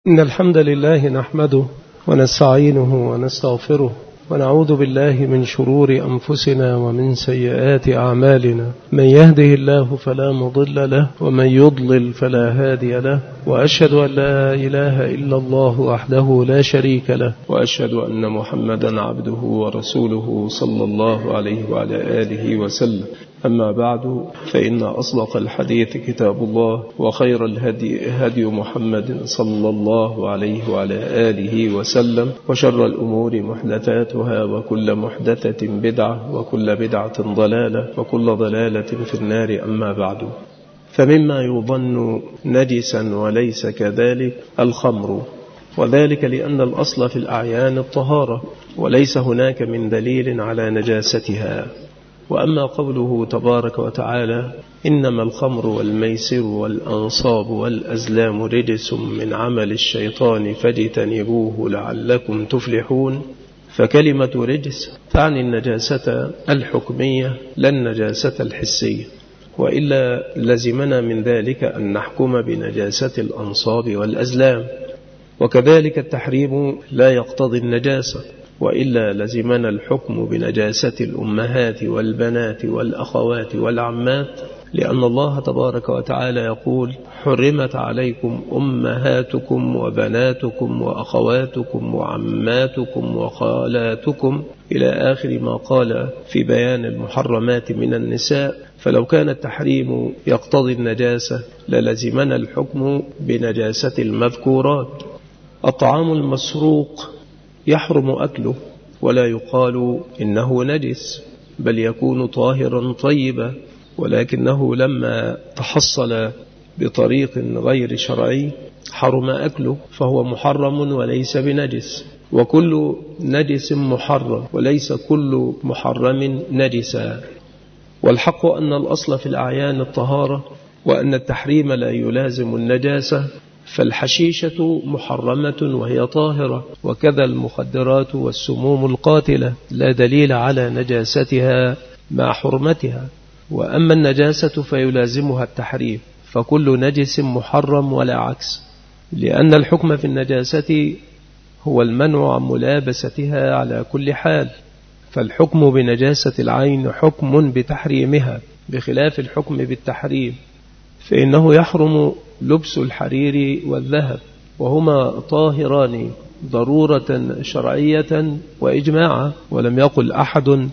إن الحمد لله نحمده ونستعينه ونستغفره ونعوذ بالله من شرور أنفسنا ومن سيئات أعمالنا. من يهده الله فلا مضل له ومن يضلل فلا هادي له، وأشهد أن لا إله إلا الله وحده لا شريك له، وأشهد أن محمدا عبده ورسوله صلى الله عليه وعلى آله وسلم. أما بعد، فإن أصدق الحديث كتاب الله، وخير الهدي هدي محمد صلى الله عليه وعلى آله وسلم، وشر الأمور محدثاتها، وكل محدثة بدعة، وكل بدعة ضلالة، وكل ضلالة في النار. أما بعد، فمما يظن نجسا وليس كذلك الخمر، وذلك لأن الأصل في الأعيان الطهارة، وليس هناك من دليل على نجاستها. وأما قوله تبارك وتعالى: إنما الخمر والميسر والأنصاب والأزلام رجس من عمل الشيطان فاجتنبوه لعلكم تفلحون، فكلمة رجس تعني النجاسة الحكمية لا النجاسة الحسية، وإلا لزمنا من ذلك أن نحكم بنجاسة الأنصاب والأزلام، وكذلك التحريم لا يقتضي النجاسة، وإلا لزمنا الحكم بنجاسة الأمهات والبنات والأخوات والعمات، لأن الله تبارك وتعالى يقول: حرمت عليكم أمهاتكم وبناتكم وأخواتكم وعماتكم وخالاتكم، إلى آخر ما قال في بيان المحرمات من النساء. فلو كان التحريم يقتضي النجاسة للزمنا الحكم بنجاسة المذكورات. الطعام المسروق يحرم أكله، ولا يقال إنه نجس، بل يكون طاهرا طيبا، ولكنه لما تحصل بطريق غير شرعي حرم أكله، فهو محرم وليس بنجس. وكل نجس محرم، وليس كل محرم نجسا. والحق أن الأصل في الأعيان الطهارة، وأن التحريم لا يلازم النجاسة. فالحشيشة محرمة وهي طاهرة، وكذا المخدرات والسموم القاتلة لا دليل على نجاستها مع حرمتها. وأما النجاسة فيلازمها التحريم، فكل نجس محرم ولا عكس، لأن الحكم في النجاسة هو المنع عن ملابستها على كل حال. فالحكم بنجاسة العين حكم بتحريمها، بخلاف الحكم بالتحريم، فإنه يحرم لبس الحرير والذهب، وهما طاهران ضرورة شرعية وإجماعا، ولم يقل أحد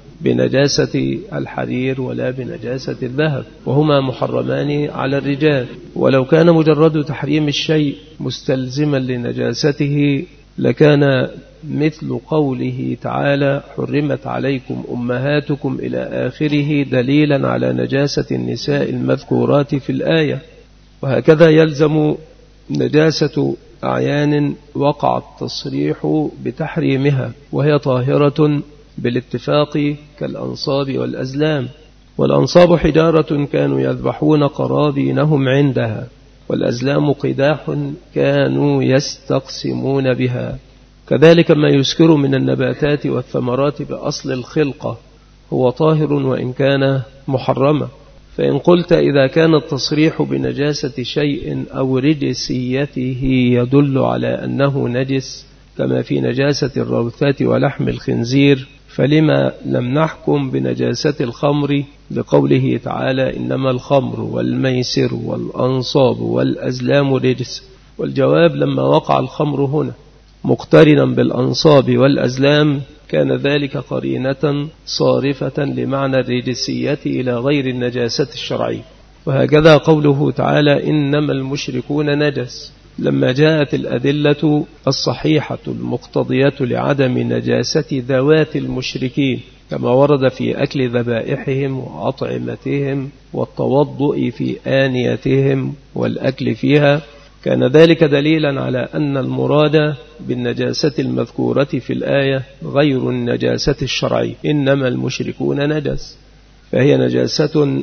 بنجاسة الحرير ولا بنجاسة الذهب، وهما محرمان على الرجال. ولو كان مجرد تحريم الشيء مستلزما لنجاسته لكان مثل قوله تعالى: حرمت عليكم أمهاتكم إلى آخره دليلا على نجاسة النساء المذكورات في الآية. وهكذا يلزم نجاسة أعيان وقع التصريح بتحريمها وهي طاهرة بالاتفاق، كالأنصاب والأزلام. والأنصاب حجارة كانوا يذبحون قرابينهم عندها، والأزلام قداح كانوا يستقسمون بها. كذلك ما يسكر من النباتات والثمرات بأصل الخلقة هو طاهر وإن كان محرما. فإن قلت إذا كان التصريح بنجاسة شيء أو رجسيته يدل على أنه نجس، كما في نجاسة الروثات ولحم الخنزير، فلما لم نحكم بنجاسة الخمر لقوله تعالى: إنما الخمر والميسر والأنصاب والأزلام رجس؟ والجواب: لما وقع الخمر هنا مقترنا بالأنصاب والأزلام كان ذلك قرينة صارفة لمعنى الرجسية إلى غير النجاسة الشرعية. وهكذا قوله تعالى: إنما المشركون نجس، لما جاءت الأدلة الصحيحة المقتضية لعدم نجاسة ذوات المشركين، كما ورد في أكل ذبائحهم وأطعمتهم والتوضؤ في آنيتهم والأكل فيها، كان ذلك دليلا على أن المراد بالنجاسة المذكورة في الآية غير النجاسة الشرعية. إنما المشركون نجس، فهي نجاسة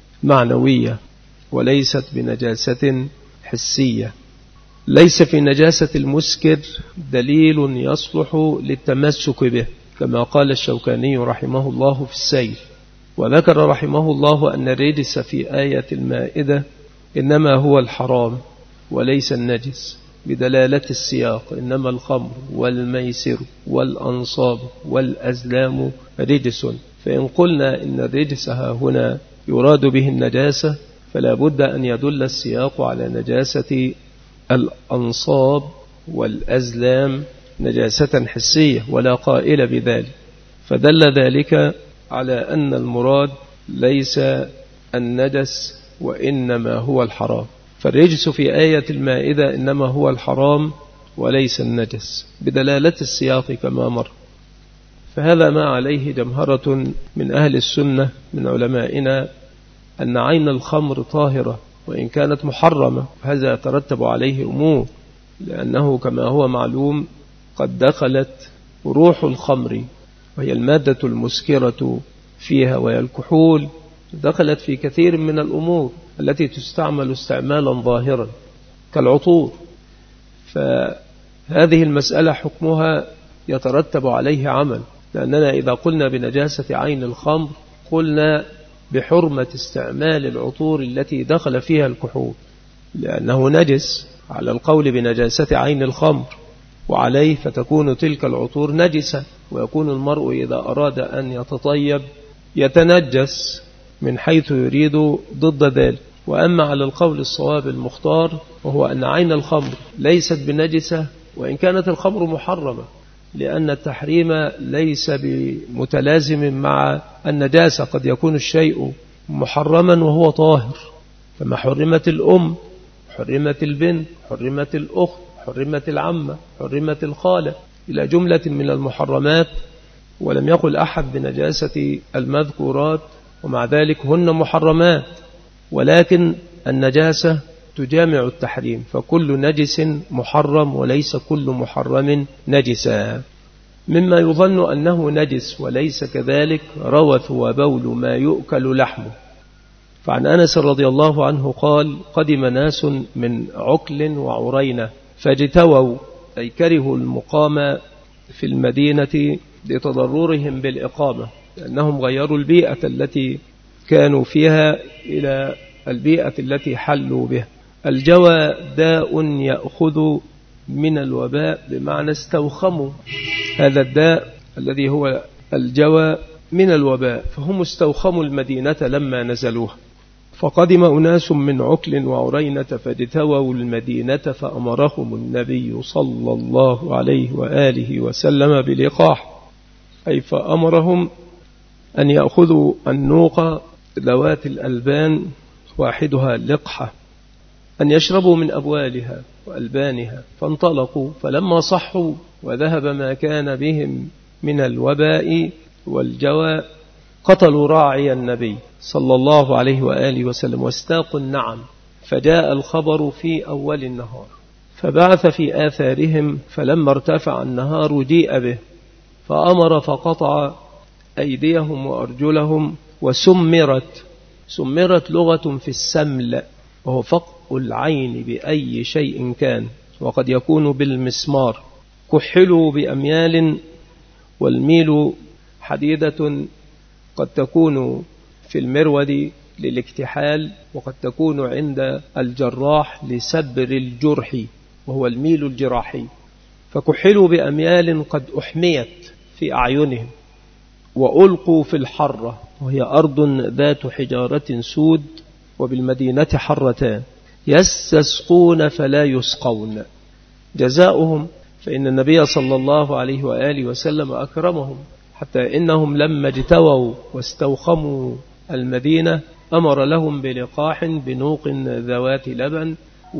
معنوية وليست بنجاسة حسية. ليس في نجاسة المسكر دليل يصلح للتمسك به، كما قال الشوكاني رحمه الله في السيل. وذكر رحمه الله أن الرجس في آية المائدة إنما هو الحرام وليس النجس، بدلالة السياق: إنما الخمر والميسر والأنصاب والأزلام رجس. فإن قلنا إن الرجس هنا يراد به النجاسة، فلا بد أن يدل السياق على نجاسة الأنصاب والأزلام نجاسة حسية، ولا قائل بذلك، فدل ذلك على أن المراد ليس النجس وإنما هو الحرام. فالرجس في آية المائدة إنما هو الحرام وليس النجس بدلالة السياق كما مر. فهذا ما عليه جمهرة من أهل السنة من علمائنا، أن عين الخمر طاهرة وإن كانت محرمة. هذا يترتب عليه أمور، لأنه كما هو معلوم قد دخلت روح الخمر وهي المادة المسكرة فيها وهي الكحول، دخلت في كثير من الأمور التي تستعمل استعمالا ظاهرا كالعطور. فهذه المسألة حكمها يترتب عليه عمل، لأننا إذا قلنا بنجاسة عين الخمر قلنا بحرمة استعمال العطور التي دخل فيها الكحول، لأنه نجس على القول بنجاسة عين الخمر، وعليه فتكون تلك العطور نجسة، ويكون المرء إذا أراد أن يتطيب يتنجس من حيث يريد ضد ذلك. وأما على القول الصواب المختار وهو أن عين الخمر ليست بنجسة وإن كانت الخمر محرمة، لأن التحريم ليس بمتلازم مع النجاسة، قد يكون الشيء محرما وهو طاهر، كما حرمت الأم، حرمت البنت، حرمت الأخت، حرمت العمة، حرمت الخالة، إلى جملة من المحرمات، ولم يقل أحد بنجاسة المذكورات، ومع ذلك هن محرمات، ولكن النجاسة تجامع التحريم، فكل نجس محرم وليس كل محرم نجسا. مما يظن أنه نجس وليس كذلك روث وبول ما يؤكل لحمه. فعن أنس رضي الله عنه قال: قدم ناس من عكل وعرينة فاجتووا، أي كرهوا المقام في المدينة لتضررهم بالإقامة، لأنهم غيروا البيئة التي كانوا فيها إلى البيئة التي حلوا بها. الجوى داء يأخذ من الوباء، بمعنى استوخموا هذا الداء الذي هو الجوى من الوباء، فهم استوخموا المدينة لما نزلوها. فقدم أناس من عكل وعرينة فاجتووا المدينة فأمرهم النبي صلى الله عليه وآله وسلم بلقاح، أي فأمرهم أن يأخذوا النوق ذوات الألبان واحدها لقحة، أن يشربوا من أبوالها وألبانها. فانطلقوا، فلما صحوا وذهب ما كان بهم من الوباء والجوى قتلوا راعي النبي صلى الله عليه وآله وسلم واستاقوا النعم. فجاء الخبر في أول النهار فبعث في آثارهم، فلما ارتفع النهار جيء به فأمر فقطع أيديهم وأرجلهم وسمرت. سمرت لغة في السمل، وهو فق العين بأي شيء كان، وقد يكون بالمسمار. كحلوا بأميال، والميل حديدة قد تكون في المرود للاكتحال، وقد تكون عند الجراح لسبر الجرح، وهو الميل الجراحي. فكحلوا بأميال قد أحميت في أعينهم، وألقوا في الحرة، وهي أرض ذات حجارة سود، وبالمدينة حرتان، يستسقون فلا يسقون. جزاؤهم فإن النبي صلى الله عليه وآله وسلم أكرمهم، حتى إنهم لما اجتووا واستوخموا المدينة أمر لهم بلقاح بنوق ذوات لبن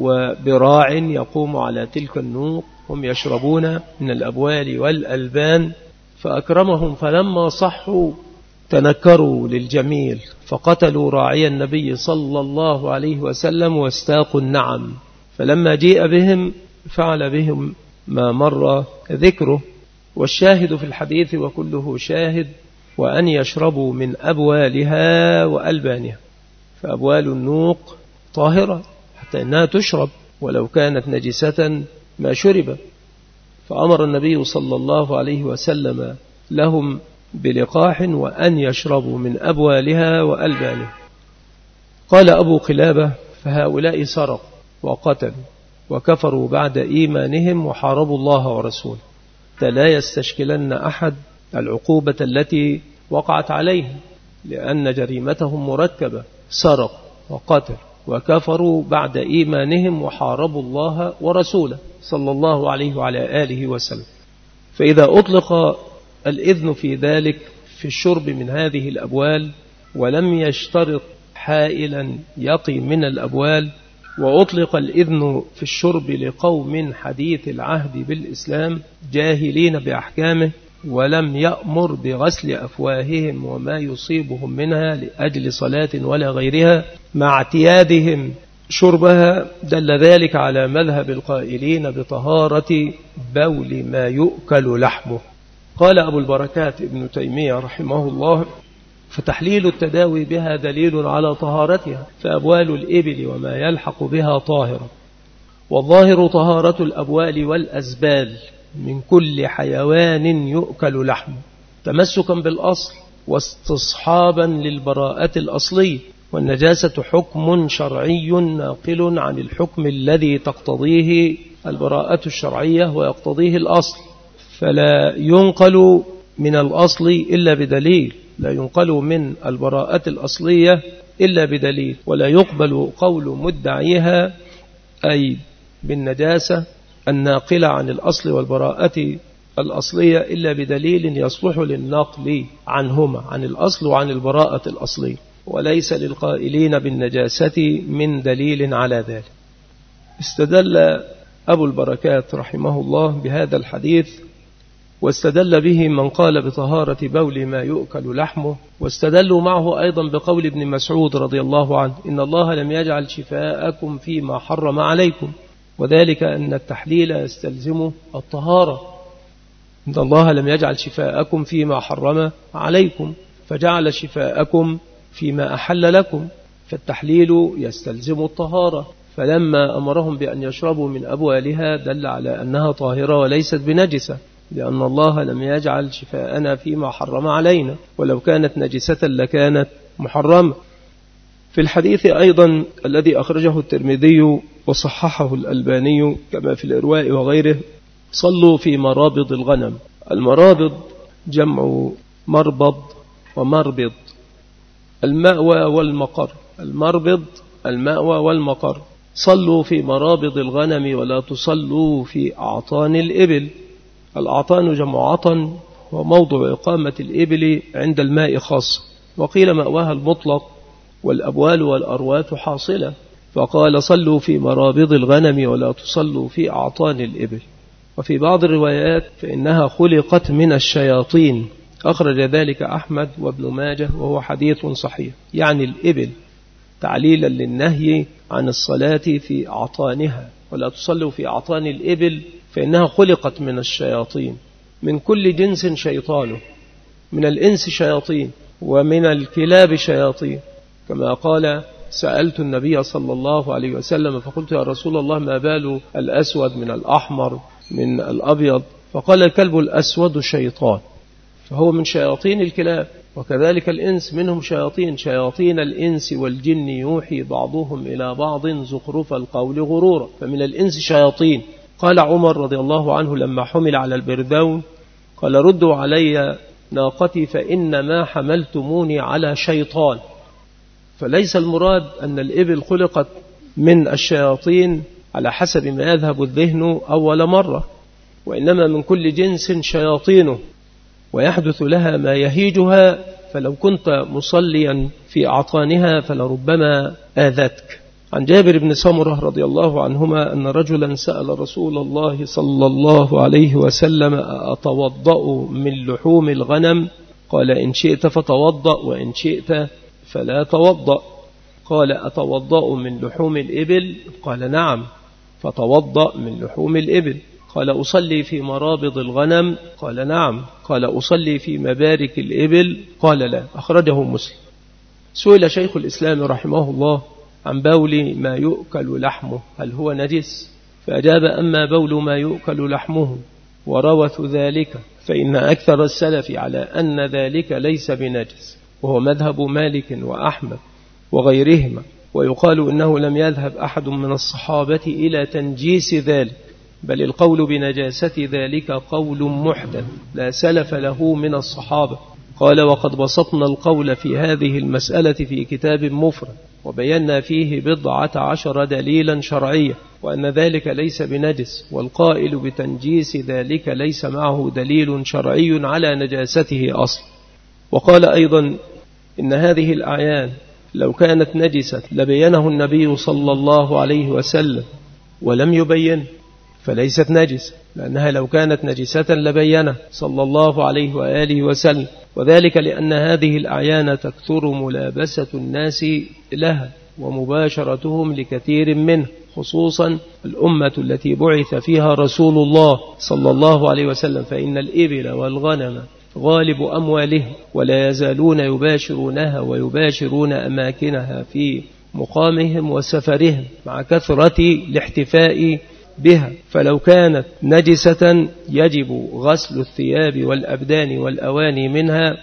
وبراع يقوم على تلك النوق، هم يشربون من الأبوال والألبان. فأكرمهم، فلما صحوا تنكروا للجميل فقتلوا راعي النبي صلى الله عليه وسلم واستاقوا النعم. فلما جيء بهم فعل بهم ما مر ذكره. والشاهد في الحديث وكله شاهد: وأن يشربوا من أبوالها وألبانها. فأبوال النوق طاهرة حتى إنها تشرب، ولو كانت نجسة ما شرب. فأمر النبي صلى الله عليه وسلم لهم بلقاح وأن يشربوا من أبوالها وألبانها. قال أبو قلابة: فهؤلاء سرقوا وقتلوا، وكفروا بعد إيمانهم وحاربوا الله ورسوله. لا يستشكلن أحد العقوبة التي وقعت عليهم، لأن جريمتهم مركبة: سرق وقتل وكفروا بعد إيمانهم وحاربوا الله ورسوله صلى الله عليه وعلى آله وسلم. فإذا أطلق الإذن في ذلك في الشرب من هذه الأبوال ولم يشترط حائلا يقي من الأبوال، وأطلق الإذن في الشرب لقوم حديث العهد بالإسلام جاهلين بأحكامه، ولم يأمر بغسل أفواههم وما يصيبهم منها لأجل صلاة ولا غيرها مع اعتيادهم شربها، دل ذلك على مذهب القائلين بطهارة بول ما يؤكل لحمه. قال أبو البركات ابن تيمية رحمه الله: فتحليل التداوي بها دليل على طهارتها، فأبوال الإبل وما يلحق بها طاهرة، والظاهر طهارة الأبوال والأزبال من كل حيوان يؤكل لحمه، تمسكا بالأصل واستصحابا للبراءة الأصلية. والنجاسة حكم شرعي ناقل عن الحكم الذي تقتضيه البراءة الشرعية ويقتضيه الأصل، فلا ينقل من الأصل إلا بدليل، لا ينقل من البراءة الأصلية إلا بدليل، ولا يقبل قول مدعيها أي بالنجاسة الناقلة عن الأصل والبراءة الأصلية إلا بدليل يصلح للنقل عنهما، عن الأصل وعن البراءة الأصلية، وليس للقائلين بالنجاسة من دليل على ذلك. استدل أبو البركات رحمه الله بهذا الحديث، واستدل به من قال بطهارة بول ما يؤكل لحمه، واستدلوا معه أيضا بقول ابن مسعود رضي الله عنه: إن الله لم يجعل شفاءكم فيما حرم عليكم، وذلك أن التحليل يستلزم الطهارة. إن الله لم يجعل شفاءكم فيما حرم عليكم، فجعل شفاءكم فيما أحل لكم، فالتحليل يستلزم الطهارة، فلما أمرهم بأن يشربوا من أبوالها دل على أنها طاهرة وليست بنجسة، لأن الله لم يجعل شفاءنا فيما حرم علينا، ولو كانت نجسة لكانت محرمة. في الحديث أيضا الذي أخرجه الترمذي وصححه الألباني كما في الإرواء وغيره: صلوا في مرابض الغنم. المرابض جمع مربض ومربض، المأوى والمقر. المربض المأوى والمقر. صلوا في مرابض الغنم ولا تصلوا في أعطان الإبل. الأعطان جمع عطن، وموضع إقامة الإبل عند الماء خاص، وقيل مأواها المطلق، والأبوال والأروات حاصلة، فقال: صلوا في مرابض الغنم ولا تصلوا في أعطان الإبل. وفي بعض الروايات فإنها خلقت من الشياطين، أخرج ذلك أحمد وابن ماجه وهو حديث صحيح، يعني الإبل، تعليلا للنهي عن الصلاة في أعطانها، ولا تصلوا في أعطان الإبل فإنها خلقت من الشياطين، من كل جنس شيطانه، من الإنس شياطين ومن الكلاب شياطين، كما قال: سألت النبي صلى الله عليه وسلم فقلت: يا رسول الله، ما بال الأسود من الأحمر من الأبيض؟ فقال: الكلب الأسود شيطان، فهو من شياطين الكلاب. وكذلك الإنس منهم شياطين، شياطين الإنس والجن يوحي بعضهم إلى بعض زخرف القول غرورا، فمن الإنس شياطين. قال عمر رضي الله عنه لما حمل على البردون قال: ردوا علي ناقتي فإنما حملتموني على شيطان. فليس المراد أن الإبل خلقت من الشياطين على حسب ما يذهب الذهن أول مرة، وإنما من كل جنس شياطينه، ويحدث لها ما يهيجها، فلو كنت مصليا في أعطانها فلربما آذتك. عن جابر بن سمرة رضي الله عنهما أن رجلا سأل رسول الله صلى الله عليه وسلم: أتوضأ من لحوم الغنم؟ قال: إن شئت فتوضأ، وإن شئت فلا توضأ. قال: أتوضأ من لحوم الإبل؟ قال: نعم. فتوضأ من لحوم الإبل. قال: أصلي في مرابض الغنم؟ قال: نعم. قال: أصلي في مبارك الإبل؟ قال: لا. أخرجه مسلم. سئل شيخ الإسلام رحمه الله عن بول ما يؤكل لحمه هل هو نجس؟ فأجاب: أما بول ما يؤكل لحمه وروث ذلك فإن أكثر السلف على أن ذلك ليس بنجس، وهو مذهب مالك وأحمد وغيرهما، ويقال إنه لم يذهب أحد من الصحابة إلى تنجيس ذلك، بل القول بنجاسة ذلك قول محدث لا سلف له من الصحابة. قال: وقد بسطنا القول في هذه المسألة في كتاب مفرد، وبينا فيه 14 دليلا شرعيا، وأن ذلك ليس بنجس، والقائل بتنجيس ذلك ليس معه دليل شرعي على نجاسته أصلا. وقال أيضا: إن هذه الأعيان لو كانت نجسة لبينه النبي صلى الله عليه وسلم، ولم يبين فليست نجسة، لأنها لو كانت نجسة لبينه صلى الله عليه وآله وسلم، وذلك لأن هذه الأعيان تكثر ملابسة الناس لها ومباشرتهم لكثير منه، خصوصا الأمة التي بعث فيها رسول الله صلى الله عليه وسلم، فإن الإبل والغنم غالب أموالهم، ولا يزالون يباشرونها ويباشرون أماكنها في مقامهم وسفرهم مع كثرة الاحتفاء بها. فلو كانت نجسة يجب غسل الثياب والأبدان والأواني منها،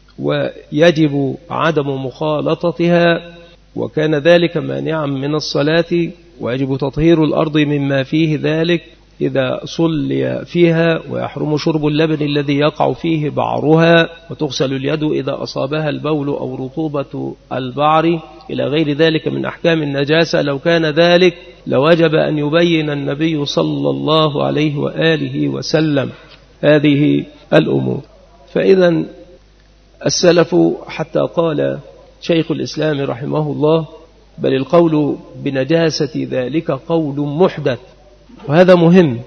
ويجب عدم مخالطتها، وكان ذلك مانعا من الصلاة، ويجب تطهير الأرض مما فيه ذلك إذا صلي فيها، ويحرم شرب اللبن الذي يقع فيه بعرها، وتغسل اليد إذا أصابها البول أو رطوبة البعر، إلى غير ذلك من أحكام النجاسة. لو كان ذلك لوجب أن يبين النبي صلى الله عليه وآله وسلم هذه الأمور. فإذا السلف حتى قال شيخ الإسلام رحمه الله: بل القول بنجاسة ذلك قول محدث. وهذا مهم،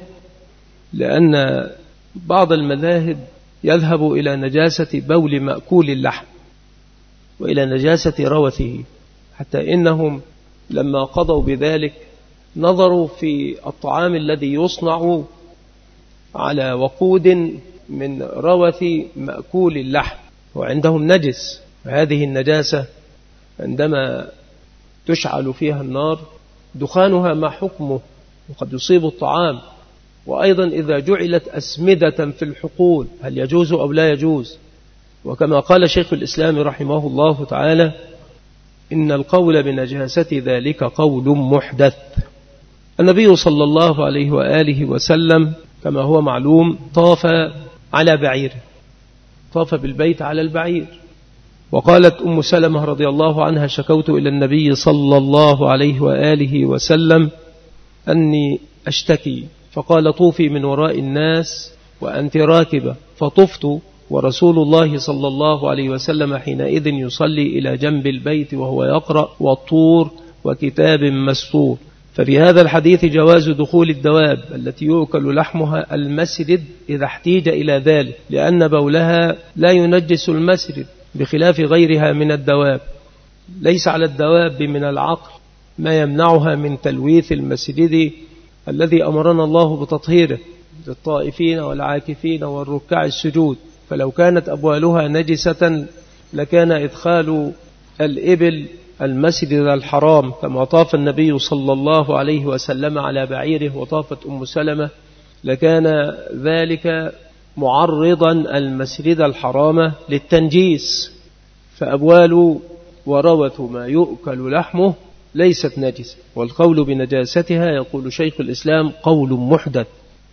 لأن بعض المذاهب يذهب إلى نجاسة بول مأكول اللحم وإلى نجاسة روثه، حتى إنهم لما قضوا بذلك نظروا في الطعام الذي يصنع على وقود من روث مأكول اللحم، وعندهم نجس. وهذه النجاسة عندما تشعل فيها النار دخانها ما حكمه، وقد يصيب الطعام. وأيضا إذا جعلت أسمدة في الحقول هل يجوز أو لا يجوز؟ وكما قال شيخ الإسلام رحمه الله تعالى: إن القول بنجاسة ذلك قول محدث. النبي صلى الله عليه وآله وسلم كما هو معلوم طاف على بعير، طاف بالبيت على البعير. وقالت أم سلمة رضي الله عنها: شكوت إلى النبي صلى الله عليه وآله وسلم أني أشتكي، فقال: طوفي من وراء الناس وأنت راكبة. فطفت ورسول الله صلى الله عليه وسلم حينئذ يصلي إلى جنب البيت وهو يقرأ والطور وكتاب مسطور. ففي هذا الحديث جواز دخول الدواب التي يؤكل لحمها المسجد إذا احتيج إلى ذلك، لأن بولها لا ينجس المسجد بخلاف غيرها من الدواب. ليس على الدواب من العقل ما يمنعها من تلويث المسجد الذي أمرنا الله بتطهيره للطائفين والعاكفين والركع السجود. فلو كانت أبوالها نجسة لكان إدخال الإبل المسجد الحرام كما طاف النبي صلى الله عليه وسلم على بعيره وطافت أم سلمة، لكان ذلك معرضا المسجد الحرام للتنجيس. فأبوال وروث ما يؤكل لحمه ليست نجسة، والقول بنجاستها يقول شيخ الإسلام قول محدث.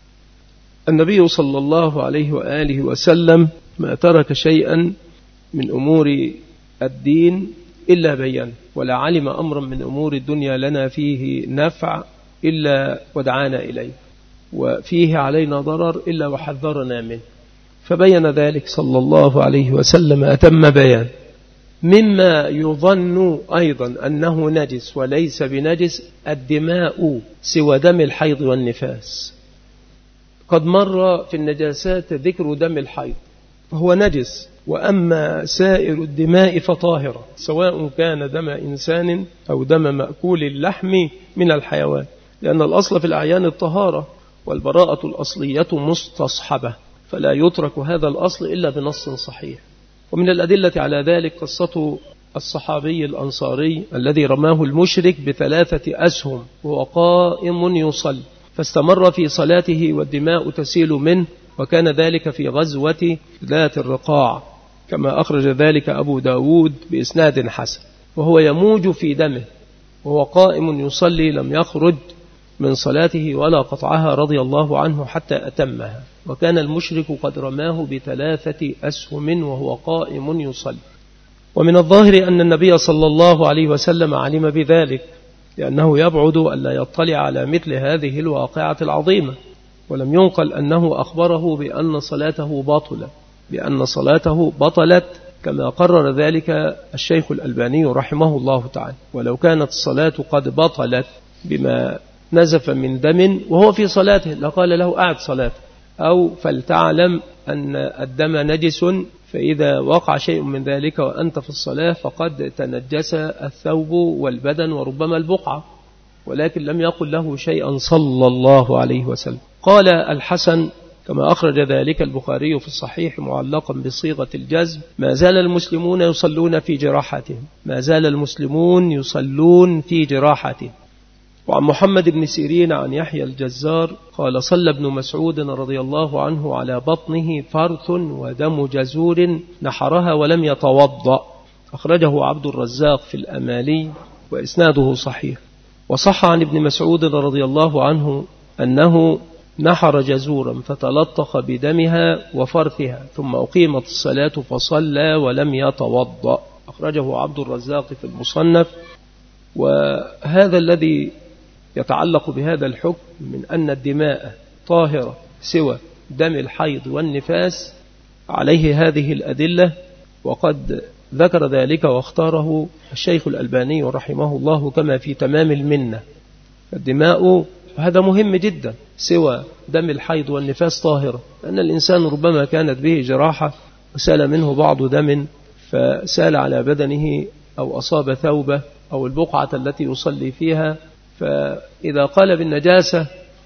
النبي صلى الله عليه وآله وسلم ما ترك شيئا من أمور الدين إلا بيّن، ولا علم أمرا من أمور الدنيا لنا فيه نفع إلا ودعانا إليه، وفيه علينا ضرر إلا وحذرنا منه، فبين ذلك صلى الله عليه وسلم أتم بيان. مما يظن أيضا أنه نجس وليس بنجس الدماء سوى دم الحيض والنفاس. قد مر في النجاسات ذكر دم الحيض فهو نجس، وأما سائر الدماء فطاهرة، سواء كان دم إنسان أو دم مأكول اللحم من الحيوان، لأن الأصل في الأعيان الطهارة، والبراءة الأصلية مستصحبة، فلا يترك هذا الأصل إلا بنص صحيح. ومن الأدلة على ذلك قصة الصحابي الأنصاري الذي رماه المشرك ب3 أسهم وهو قائم يصلي، فاستمر في صلاته والدماء تسيل منه، وكان ذلك في غزوة ذات الرقاع كما أخرج ذلك أبو داود بإسناد حسن، وهو يموج في دمه وهو قائم يصلي لم يخرج من صلاته ولا قطعها رضي الله عنه حتى أتمها. وكان المشرك قد رماه ب3 أسهم وهو قائم يصلي. ومن الظاهر أن النبي صلى الله عليه وسلم علم بذلك، لأنه يبعد ألا يطلع على مثل هذه الواقعة العظيمة، ولم ينقل أنه أخبره بأن صلاته بطلت كما قرر ذلك الشيخ الألباني رحمه الله تعالى. ولو كانت الصلاة قد بطلت بما نزف من دم وهو في صلاته لقال له أعد صلاته، أو فلتعلم أن الدم نجس، فإذا وقع شيء من ذلك وأنت في الصلاة فقد تنجس الثوب والبدن وربما البقعة، ولكن لم يقل له شيئا صلى الله عليه وسلم. قال الحسن كما أخرج ذلك البخاري في الصحيح معلقا بصيغة الجزم: ما زال المسلمون يصلون في جراحتهم. وعن محمد بن سيرين عن يحيى الجزار قال: صلى ابن مسعود رضي الله عنه على بطنه فرث ودم جزور نحرها ولم يتوضأ. أخرجه عبد الرزاق في الأمالي وإسناده صحيح. وصح عن ابن مسعود رضي الله عنه أنه نحر جزورا فتلطخ بدمها وفرثها ثم أقيمت الصلاة فصلى ولم يتوضأ. أخرجه عبد الرزاق في المصنف. وهذا الذي يتعلق بهذا الحكم من أن الدماء طاهرة سوى دم الحيض والنفاس عليه هذه الأدلة، وقد ذكر ذلك واختاره الشيخ الألباني رحمه الله كما في تمام المنة. الدماء هذا مهم جدا سوى دم الحيض والنفاس طاهرة، لأن الإنسان ربما كانت به جراحة وسال منه بعض دم فسال على بدنه أو أصاب ثوبه أو البقعة التي يصلي فيها، فإذا قال بالنجاسة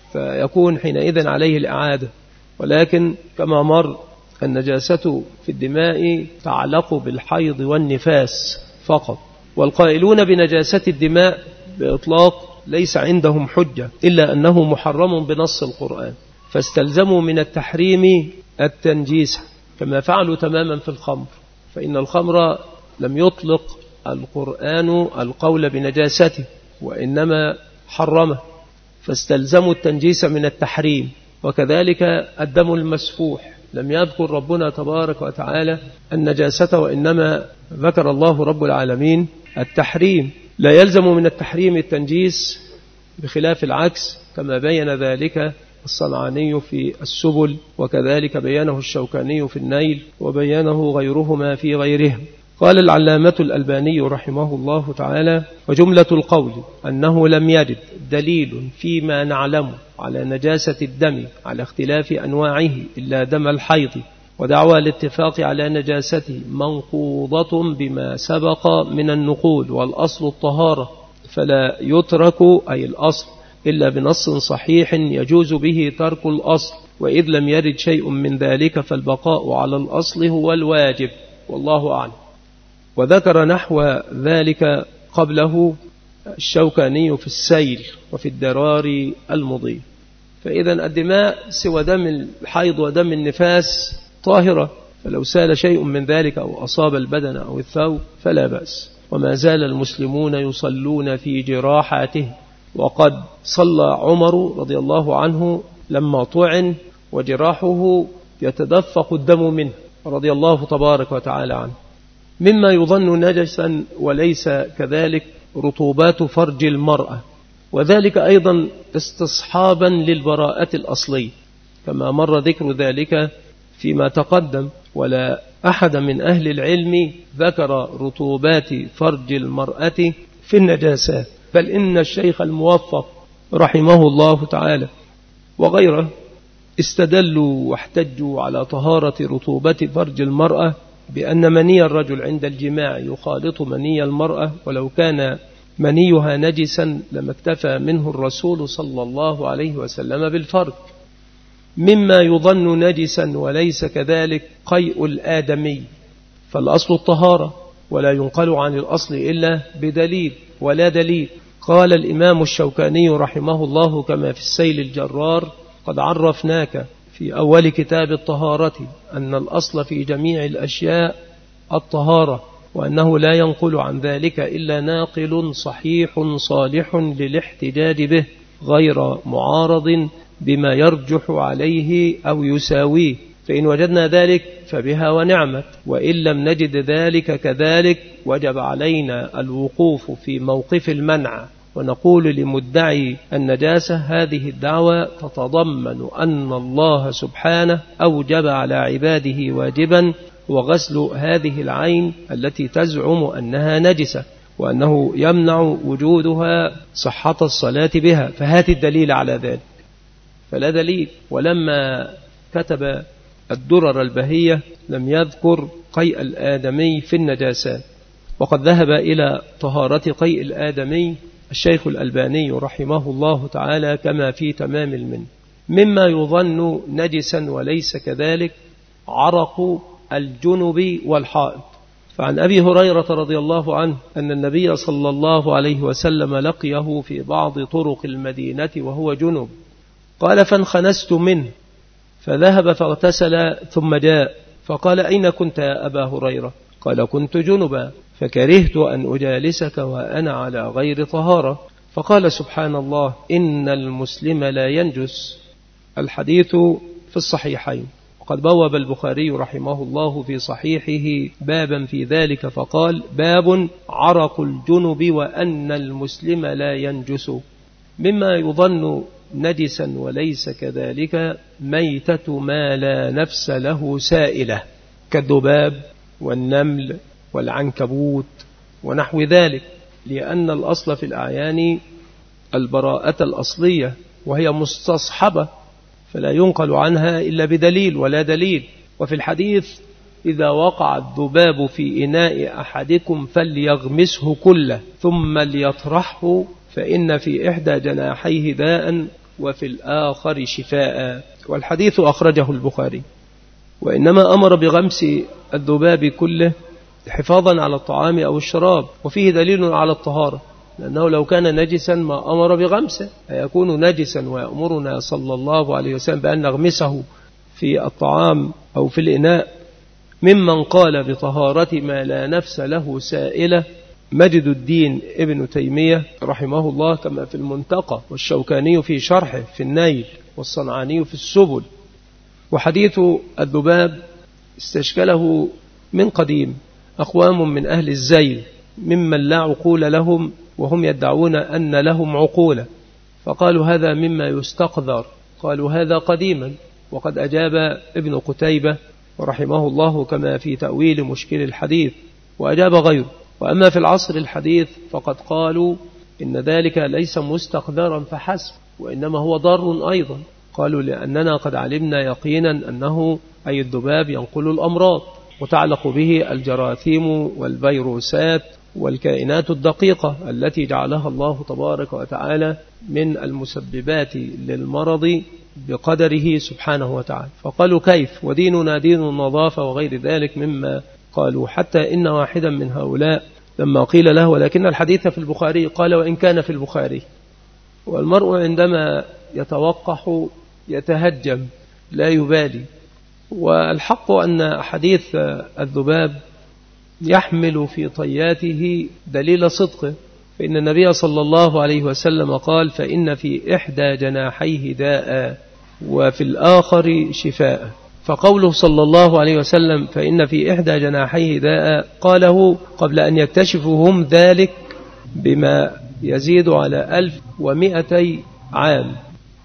فيكون حينئذ عليه الإعادة. ولكن كما مر النجاسة في الدماء تعلق بالحيض والنفاس فقط، والقائلون بنجاسة الدماء بإطلاق ليس عندهم حجة إلا أنه محرم بنص القرآن، فاستلزموا من التحريم التنجيس كما فعلوا تماما في الخمر، فإن الخمر لم يطلق القرآن القول بنجاسته وإنما حرمه، فاستلزموا التنجيس من التحريم. وكذلك الدم المسفوح لم يذكر ربنا تبارك وتعالى النجاسة وإنما ذكر الله رب العالمين التحريم. لا يلزم من التحريم التنجيس بخلاف العكس كما بين ذلك الصنعاني في السبل، وكذلك بيانه الشوكاني في النيل، وبيانه غيرهما في غيرهم. قال العلامة الألباني رحمه الله تعالى: وجملة القول أنه لم يرد دليل فيما نعلم على نجاسة الدم على اختلاف أنواعه إلا دم الحيض، ودعوى الاتفاق على نجاسته منقوضة بما سبق من النقول، والأصل الطهارة، فلا يترك أي الأصل إلا بنص صحيح يجوز به ترك الأصل، وإذ لم يرد شيء من ذلك فالبقاء على الأصل هو الواجب، والله أعلم. وذكر نحو ذلك قبله الشوكاني في السيل وفي الدرار المضي. فإذا الدماء سوى دم الحيض ودم النفاس طاهرة، فلو سال شيء من ذلك أو أصاب البدن أو الثوب فلا بأس. وما زال المسلمون يصلون في جراحاته، وقد صلى عمر رضي الله عنه لما طعن وجراحه يتدفق الدم منه رضي الله تبارك وتعالى عنه. مما يظن نجسا وليس كذلك رطوبات فرج المرأة، وذلك أيضا استصحابا للبراءة الأصلية كما مر ذكر ذلك فيما تقدم. ولا أحد من أهل العلم ذكر رطوبات فرج المرأة في النجاسات، بل إن الشيخ الموفق رحمه الله تعالى وغيره استدلوا واحتجوا على طهارة رطوبة فرج المرأة بأن مني الرجل عند الجماع يخالط مني المرأة، ولو كان منيها نجسا لما اكتفى منه الرسول صلى الله عليه وسلم بالفرج. مما يظن نجسا وليس كذلك قيء الآدمي، فالأصل الطهارة ولا ينقل عن الأصل إلا بدليل ولا دليل. قال الإمام الشوكاني رحمه الله كما في السيل الجرار: قد عرفناك في أول كتاب الطهارة أن الأصل في جميع الأشياء الطهارة، وأنه لا ينقل عن ذلك إلا ناقل صحيح صالح للاحتجاج به غير معارض بما يرجح عليه أو يساويه، فإن وجدنا ذلك فبها ونعمت، وإن لم نجد ذلك كذلك وجب علينا الوقوف في موقف المنع، ونقول لمدعي النجاسة هذه الدعوة تتضمن أن الله سبحانه أوجب على عباده واجبا وغسل هذه العين التي تزعم أنها نجسة، وأنه يمنع وجودها صحة الصلاة بها، فهات الدليل على ذلك. فلا دليل. ولما كتب الدرر البهية لم يذكر قيء الآدمي في النجاسات، وقد ذهب إلى طهارة قيء الآدمي الشيخ الألباني رحمه الله تعالى كما في تمام المنة. مما يظن نجسا وليس كذلك عرق الجنب والحائض. فعن أبي هريرة رضي الله عنه أن النبي صلى الله عليه وسلم لقيه في بعض طرق المدينة وهو جنب، قال فانخنست منه فذهب فاغتسل ثم جاء فقال أين كنت يا أبا هريرة؟ قال كنت جنبا فكرهت أن أجالسك وأنا على غير طهارة. فقال سبحان الله إن المسلم لا ينجس. الحديث في الصحيحين، وقد بوب البخاري رحمه الله في صحيحه بابا في ذلك فقال باب عرق الجنب وأن المسلم لا ينجس. مما يظن نجسا وليس كذلك ميتة ما لا نفس له سائلة كالذباب والنمل والعنكبوت ونحو ذلك، لأن الأصل في الأعيان البراءة الأصلية وهي مستصحبة فلا ينقل عنها إلا بدليل ولا دليل. وفي الحديث إذا وقع الذباب في إناء أحدكم فليغمسه كله ثم ليطرحه فإن في إحدى جناحيه داء وفي الآخر شفاء. والحديث أخرجه البخاري. وإنما أمر بغمس الذباب كله حفاظا على الطعام أو الشراب، وفيه دليل على الطهارة، لأنه لو كان نجسا ما أمر بغمسه، فيكون نجسا ويأمرنا صلى الله عليه وسلم بأن نغمسه في الطعام أو في الإناء. ممن قال بطهارة ما لا نفس له سائلة مجد الدين ابن تيمية رحمه الله كما في المنتقى، والشوكاني في شرحه في النيل، والصنعاني في السبل. وحديث الذباب استشكله من قديم أقوام من أهل الزيل ممن لا عقول لهم وهم يدعون أن لهم عقولا، فقالوا هذا مما يستقذر، قالوا هذا قديما. وقد أجاب ابن قتيبة رحمه الله كما في تأويل مشكل الحديث، وأجاب غيره. وأما في العصر الحديث فقد قالوا إن ذلك ليس مستقذرا فحسب، وإنما هو ضار أيضا. قالوا لأننا قد علمنا يقينا أنه أي الذباب ينقل الأمراض وتعلق به الجراثيم والفيروسات والكائنات الدقيقة التي جعلها الله تبارك وتعالى من المسببات للمرض بقدره سبحانه وتعالى. فقالوا كيف وديننا دين النظافة وغير ذلك مما قالوا، حتى إن واحدا من هؤلاء لما قيل له ولكن الحديث في البخاري قال وإن كان في البخاري. والمرء عندما يتوقح يتهجم لا يبالي. والحق أن حديث الذباب يحمل في طياته دليل صدقه، فإن النبي صلى الله عليه وسلم قال فإن في إحدى جناحيه داء وفي الآخر شفاء. فقوله صلى الله عليه وسلم فإن في إحدى جناحيه داء قاله قبل أن يكتشفوا هم ذلك بما يزيد على 1200 عام.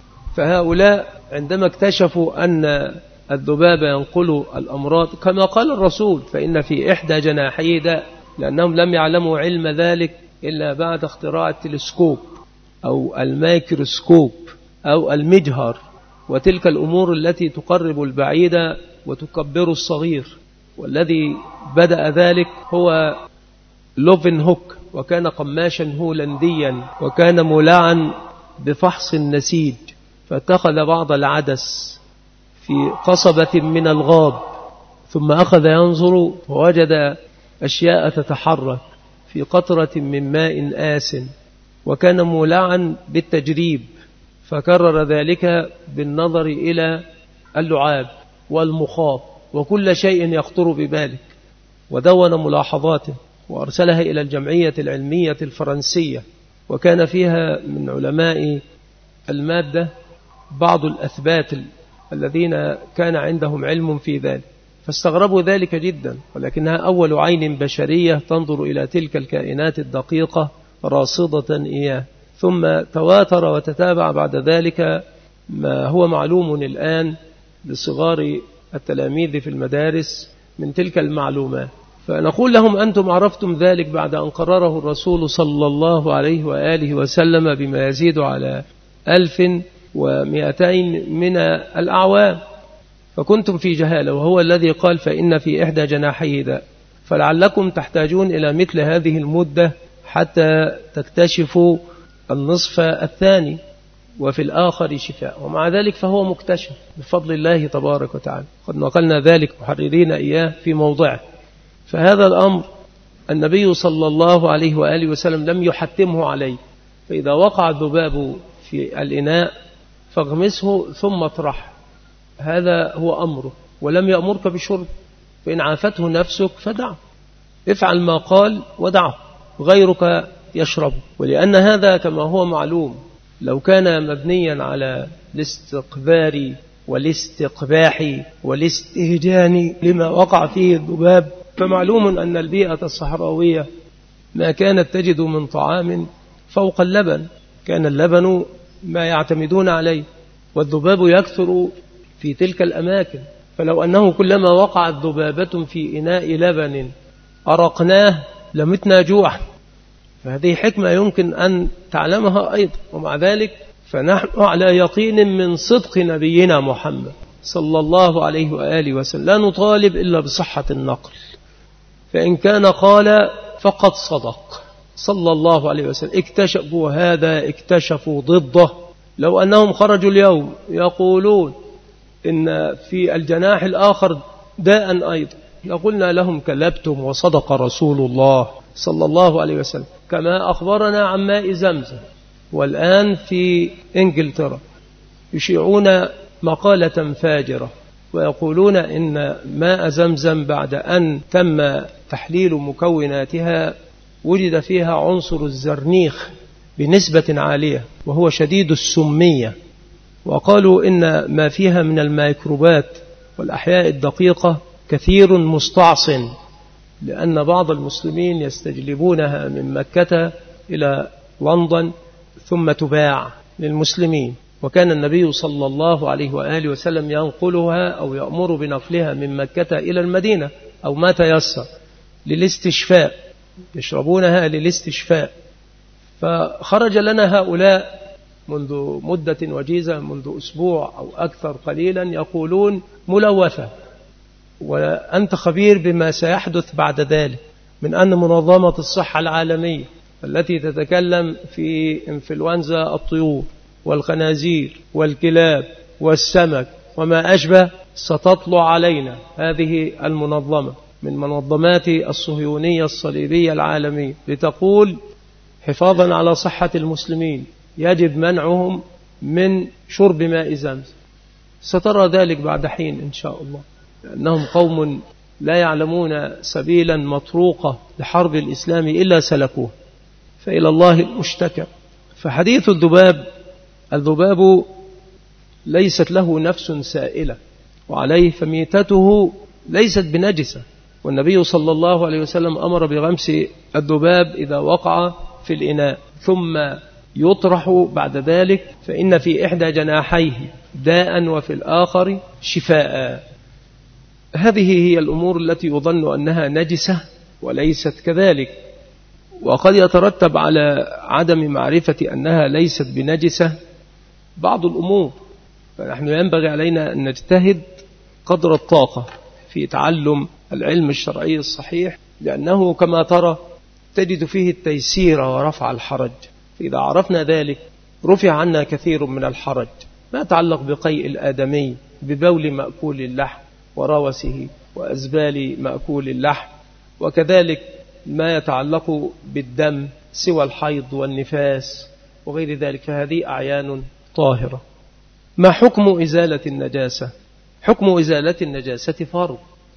فهؤلاء عندما اكتشفوا أن الذباب ينقل الأمراض كما قال الرسول فإن في إحدى جناحيه داء، لأنهم لم يعلموا علم ذلك إلا بعد اختراع التلسكوب أو الميكروسكوب أو المجهر وتلك الأمور التي تقرب البعيد وتكبر الصغير. والذي بدأ ذلك هو لوفن هوك، وكان قماشا هولنديا وكان مولعا بفحص النسيج، فاتخذ بعض العدس في قصبة من الغاب ثم أخذ ينظر ووجد أشياء تتحرك في قطرة من ماء آسن، وكان مولعا بالتجريب، فكرر ذلك بالنظر إلى اللعاب والمخاط وكل شيء يخطر ببالك. ودون ملاحظاته وأرسلها إلى الجمعية العلمية الفرنسية، وكان فيها من علماء المادة بعض الأثبات الذين كان عندهم علم في ذلك، فاستغربوا ذلك جدا، ولكنها أول عين بشرية تنظر إلى تلك الكائنات الدقيقة راصدة إياه. ثم تواتر وتتابع بعد ذلك ما هو معلوم الآن لصغار التلاميذ في المدارس من تلك المعلومات. فنقول لهم أنتم عرفتم ذلك بعد أن قرره الرسول صلى الله عليه وآله وسلم بما يزيد على 1200 من الأعوام، فكنتم في جهالة، وهو الذي قال فإن في إحدى جناحيه داء، فلعلكم تحتاجون إلى مثل هذه المدة حتى تكتشفوا النصف الثاني وفي الآخر شفاء، ومع ذلك فهو مكتشف بفضل الله تبارك وتعالى، قد نقلنا ذلك محررين إياه في موضعه. فهذا الأمر النبي صلى الله عليه وآله وسلم لم يحتمه عليه، فإذا وقع الذباب في الإناء فاغمسه ثم اطرح، هذا هو أمره، ولم يأمرك بشرب، فإن عافته نفسك فدعه، افعل ما قال ودعه، غيرك يشرب. ولأن هذا كما هو معلوم لو كان مبنيا على الاستقذار والاستقباح والاستهجان لما وقع فيه الذباب، فمعلوم أن البيئة الصحراوية ما كانت تجد من طعام فوق اللبن، كان اللبن ما يعتمدون عليه، والذباب يكثر في تلك الأماكن، فلو أنه كلما وقعت ذبابة في إناء لبن أرقناه لمتنا جوعا، فهذه حكمة يمكن أن تعلمها أيضا. ومع ذلك فنحن على يقين من صدق نبينا محمد صلى الله عليه وآله وسلم، لا نطالب إلا بصحة النقل، فإن كان قال فقد صدق صلى الله عليه وسلم. اكتشفوا هذا، اكتشفوا ضده. لو أنهم خرجوا اليوم يقولون إن في الجناح الآخر داء أيضا، لقلنا لهم كذبتم وصدق رسول الله صلى الله عليه وسلم، كما أخبرنا عن ماء زمزم. والآن في إنجلترا يشيعون مقالة فاجرة ويقولون إن ماء زمزم بعد أن تم تحليل مكوناتها وجد فيها عنصر الزرنيخ بنسبة عالية وهو شديد السمية، وقالوا إن ما فيها من الميكروبات والأحياء الدقيقة كثير مستعصٍ، لأن بعض المسلمين يستجلبونها من مكة إلى لندن ثم تباع للمسلمين، وكان النبي صلى الله عليه وآله وسلم ينقلها أو يأمر بنقلها من مكة إلى المدينة أو ما تيسر للاستشفاء، يشربونها للاستشفاء. فخرج لنا هؤلاء منذ مدة وجيزة، منذ أسبوع أو أكثر قليلا، يقولون ملوثة، وأنت خبير بما سيحدث بعد ذلك، من أن منظمة الصحة العالمية التي تتكلم في إنفلونزا الطيور والخنازير والكلاب والسمك وما أشبه ستطلع علينا هذه المنظمة من منظمات الصهيونية الصليبية العالمية لتقول حفاظا على صحة المسلمين يجب منعهم من شرب ماء زمزم. سترى ذلك بعد حين إن شاء الله، لأنهم قوم لا يعلمون سبيلا مطروقة لحرب الإسلام إلا سلكوه، فإلى الله المشتكى. فحديث الذباب ليست له نفس سائلة، وعليه فميتته ليست بنجسة، والنبي صلى الله عليه وسلم أمر بغمس الذباب إذا وقع في الإناء ثم يطرح بعد ذلك، فإن في إحدى جناحيه داء وفي الآخر شفاء. هذه هي الأمور التي يظن أنها نجسة وليست كذلك، وقد يترتب على عدم معرفة أنها ليست بنجسة بعض الأمور، فنحن ينبغي علينا أن نجتهد قدر الطاقة في تعلم العلم الشرعي الصحيح، لأنه كما ترى تجد فيه التيسير ورفع الحرج، فإذا عرفنا ذلك رفع عنا كثير من الحرج ما يتعلق بقيء الآدمي، ببول مأكول اللحم وروسه وأزبال مأكول اللحم، وكذلك ما يتعلق بالدم سوى الحيض والنفاس وغير ذلك، فهذه أعيان طاهرة. ما حكم إزالة النجاسة؟ حكم إزالة النجاسة فرض،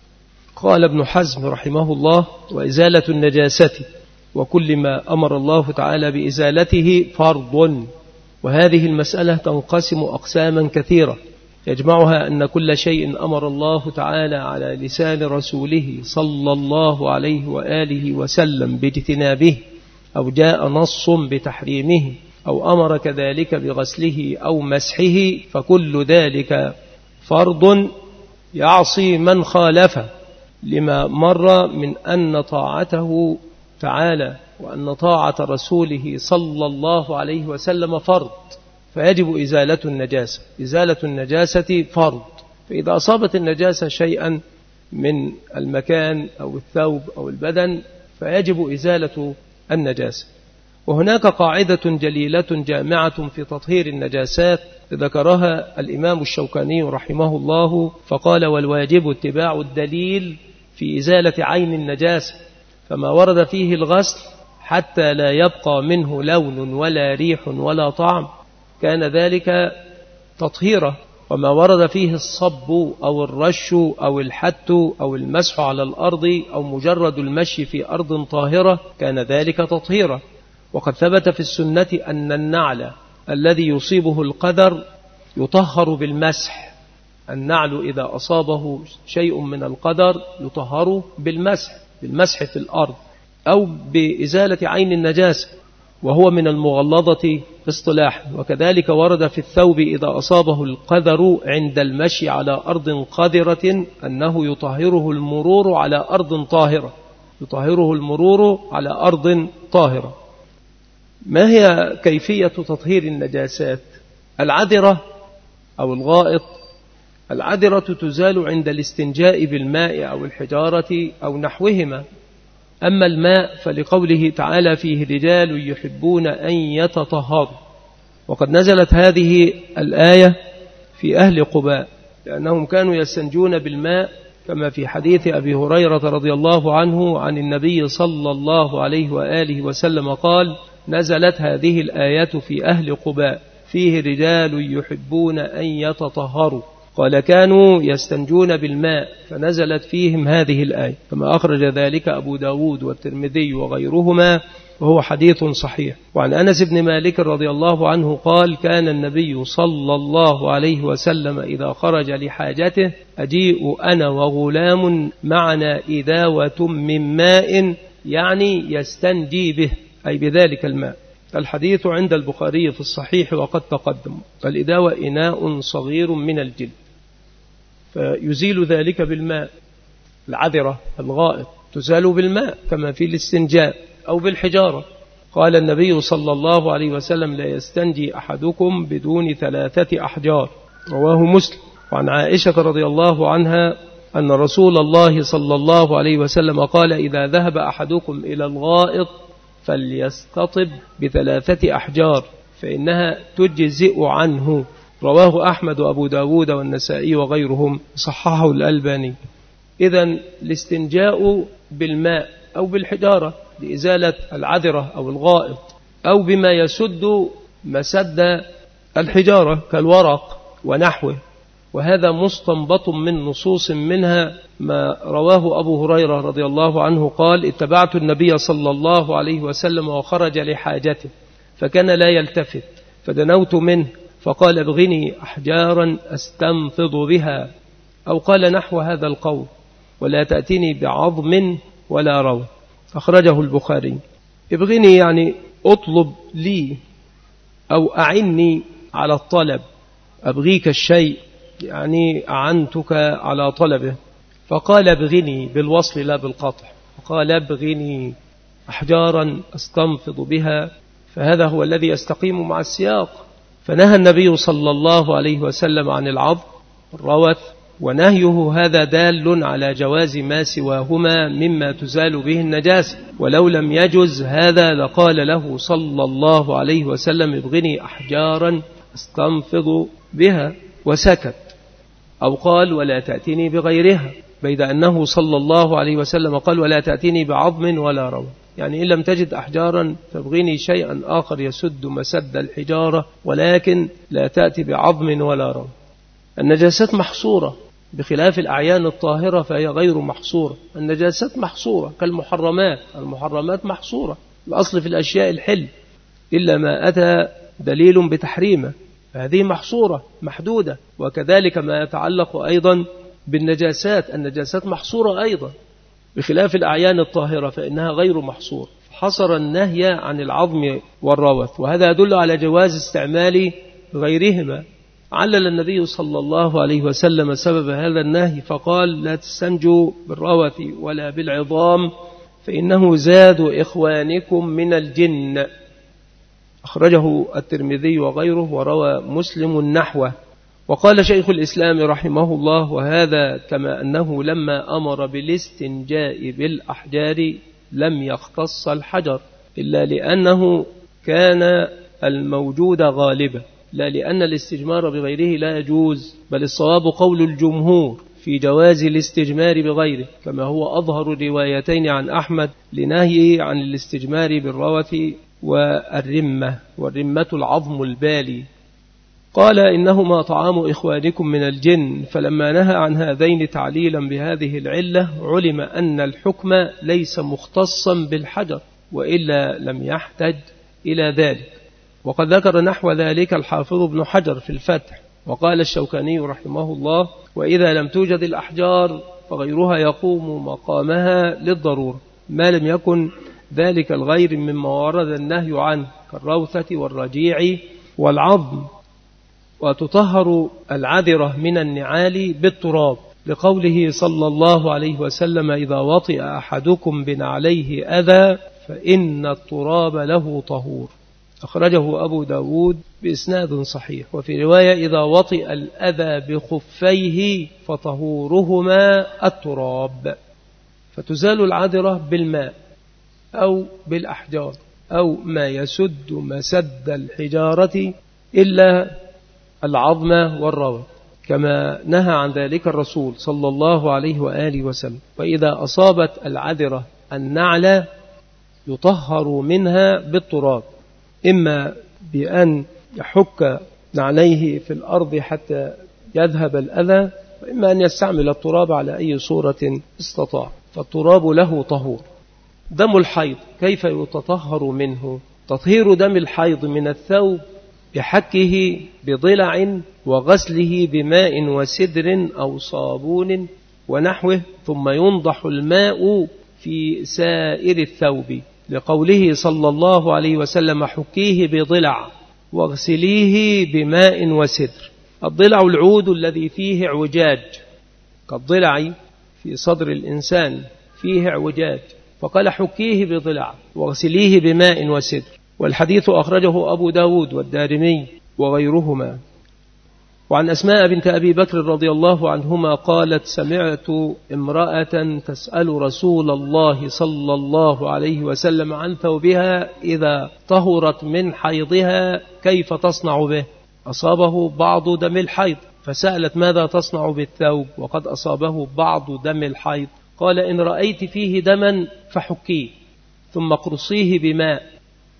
قال ابن حزم رحمه الله: وإزالة النجاسة وكل ما أمر الله تعالى بإزالته فرض. وهذه المسألة تنقسم أقساما كثيرة، يجمعها أن كل شيء أمر الله تعالى على لسان رسوله صلى الله عليه وآله وسلم باجتنابه، أو جاء نص بتحريمه، أو أمر كذلك بغسله أو مسحه، فكل ذلك فرض يعصي من خالفه، لما مر من أن طاعته تعالى وأن طاعة رسوله صلى الله عليه وسلم فرض، فيجب إزالة النجاسة. إزالة النجاسة فرض، فإذا أصابت النجاسة شيئا من المكان أو الثوب أو البدن فيجب إزالة النجاسة. وهناك قاعدة جليلة جامعة في تطهير النجاسات ذكرها الإمام الشوكاني رحمه الله، فقال: والواجب اتباع الدليل في إزالة عين النجاسة، فما ورد فيه الغسل حتى لا يبقى منه لون ولا ريح ولا طعم كان ذلك تطهيرا، وما ورد فيه الصب أو الرش أو الحت أو المسح على الأرض أو مجرد المشي في أرض طاهرة كان ذلك تطهيرا. وقد ثبت في السنة أن النعل الذي يصيبه القدر يطهر بالمسح. النعل إذا أصابه شيء من القدر يطهر بالمسح في الأرض أو بإزالة عين النجاسة، وهو من المغلظة اصطلاحا. وكذلك ورد في الثوب إذا أصابه القدر عند المشي على أرض قذرة أنه يطهره المرور على أرض طاهرة. ما هي كيفية تطهير النجاسات؟ العذرة أو الغائط. العذرة تزال عند الاستنجاء بالماء أو الحجارة أو نحوهما. أما الماء فلقوله تعالى: فيه رجال يحبون أن يتطهروا. وقد نزلت هذه الآية في أهل قباء لأنهم كانوا يستنجون بالماء، كما في حديث أبي هريرة رضي الله عنه عن النبي صلى الله عليه وآله وسلم قال: نزلت هذه الآية في أهل قباء فيه رجال يحبون أن يتطهروا. قال: كانوا يستنجون بالماء فنزلت فيهم هذه الآية، كما أخرج ذلك أبو داود والترمذي وغيرهما، وهو حديث صحيح. وعن أنس بن مالك رضي الله عنه قال: كان النبي صلى الله عليه وسلم إذا خرج لحاجته أجيء أنا وغلام معنا إذاوة من ماء، يعني يستنجي به، أي بذلك الماء. الحديث عند البخاري في الصحيح وقد تقدم. فالإداوة إناء صغير من الجلد، فيزيل ذلك بالماء. العذرة الغائط تزال بالماء كما في الاستنجاء أو بالحجارة. قال النبي صلى الله عليه وسلم: لا يستنجي أحدكم بدون 3 أحجار، رواه مسلم. وعن عائشة رضي الله عنها أن رسول الله صلى الله عليه وسلم قال: إذا ذهب أحدكم إلى الغائط فليستطب ب3 أحجار فإنها تجزئ عنه، رواه أحمد وأبو داود والنسائي وغيرهم، صححه الألباني. إذن الاستنجاء بالماء أو بالحجارة لإزالة العذرة أو الغائط، أو بما يسد مسد الحجارة كالورق ونحوه، وهذا مستنبط من نصوص، منها ما رواه أبو هريرة رضي الله عنه قال: اتبعت النبي صلى الله عليه وسلم وخرج لحاجته فكان لا يلتفت، فدنوت منه فقال: ابغني أحجارا أستنفض بها، أو قال نحو هذا القول: ولا تأتيني بعظم ولا روى، أخرجه البخاري. ابغني يعني أطلب لي أو أعني على الطلب، أبغيك الشيء يعني أعنتك على طلبه. فقال: ابغني بالوصل لا بالقطع، فقال: ابغني أحجارا أستنفض بها، فهذا هو الذي يستقيم مع السياق. فنهى النبي صلى الله عليه وسلم عن العض والروث، ونهيه هذا دال على جواز ما سواهما مما تزال به النجاسة. ولو لم يجز هذا لقال له صلى الله عليه وسلم: ابغني أحجارا استنفض بها، وسكت. أو قال: ولا تأتيني بغيرها، بيد أنه صلى الله عليه وسلم قال: ولا تأتيني بعظم ولا روى، يعني إن لم تجد أحجارا فابغني شيئا آخر يسد مسد الحجارة، ولكن لا تأتي بعظم ولا روى. النجاسات محصورة بخلاف الأعيان الطاهرة فهي غير محصورة. النجاسات محصورة كالمحرمات، المحرمات محصورة، الأصل في الأشياء الحل إلا ما أتى دليل بتحريمه، فهذه محصورة محدودة. وكذلك ما يتعلق أيضا بالنجاسات، النجاسات محصورة أيضا بخلاف الأعيان الطاهرة فإنها غير محصورة. حصر النهي عن العظم والروث، وهذا يدل على جواز استعمال غيرهما. علل النبي صلى الله عليه وسلم سبب هذا النهي فقال: لا تستنجوا بالروث ولا بالعظام فإنه زاد إخوانكم من الجن. أخرجه الترمذي وغيره، وروى مسلم نحوه. وقال شيخ الإسلام رحمه الله: وهذا كما أنه لما أمر بالاستنجاء بالأحجار لم يختص الحجر إلا لأنه كان الموجود غالبا، لا لأن الاستجمار بغيره لا يجوز، بل الصواب قول الجمهور في جواز الاستجمار بغيره، كما هو أظهر الروايتين عن أحمد لنهيه عن الاستجمار بالروث والرمة، والرمة العظم البالي. قال: إنهما طعام إخوانكم من الجن، فلما نهى عن هذين تعليلا بهذه العلة علم أن الحكم ليس مختصا بالحجر، وإلا لم يحتج إلى ذلك. وقد ذكر نحو ذلك الحافظ ابن حجر في الفتح. وقال الشوكاني رحمه الله: وإذا لم توجد الأحجار فغيرها يقوم مقامها للضرورة، ما لم يكن ذلك الغير مما ورد النهي عنه كالروثة والرجيع والعظم. وتطهر العذرة من النعال بالتراب، لقوله صلى الله عليه وسلم: إذا وطئ أحدكم بنعليه أذى فإن التراب له طهور. أخرجه أبو داود بإسناد صحيح. وفي رواية: إذا وطئ الأذى بخفيه فطهورهما التراب. فتزال العذرة بالماء أو بالأحجار أو ما يسد مسد الحجارة إلا العظم والروث، كما نهى عن ذلك الرسول صلى الله عليه وآله وسلم. وإذا أصابت العذرة النعل يطهر منها بالتراب، إما بأن يحك نعليه في الأرض حتى يذهب الأذى، وإما أن يستعمل التراب على أي صورة استطاع، فالتراب له طهور. دم الحيض كيف يتطهر منه؟ تطهير دم الحيض من الثوب بحكه بضلع وغسله بماء وسدر أو صابون ونحوه، ثم ينضح الماء في سائر الثوب، لقوله صلى الله عليه وسلم: حكيه بضلع واغسليه بماء وسدر. الضلع العود الذي فيه اعوجاج، كالضلع في صدر الإنسان فيه اعوجاج، فقال: حكيه بضلع واغسليه بماء وسدر. والحديث أخرجه أبو داود والدارمي وغيرهما. وعن أسماء بنت أبي بكر رضي الله عنهما قالت: سمعت امرأة تسأل رسول الله صلى الله عليه وسلم عن ثوبها إذا طهرت من حيضها كيف تصنع به؟ أصابه بعض دم الحيض، فسألت: ماذا تصنع بالثوب وقد أصابه بعض دم الحيض؟ قال: إن رأيت فيه دما فحكيه، ثم قرصيه بماء،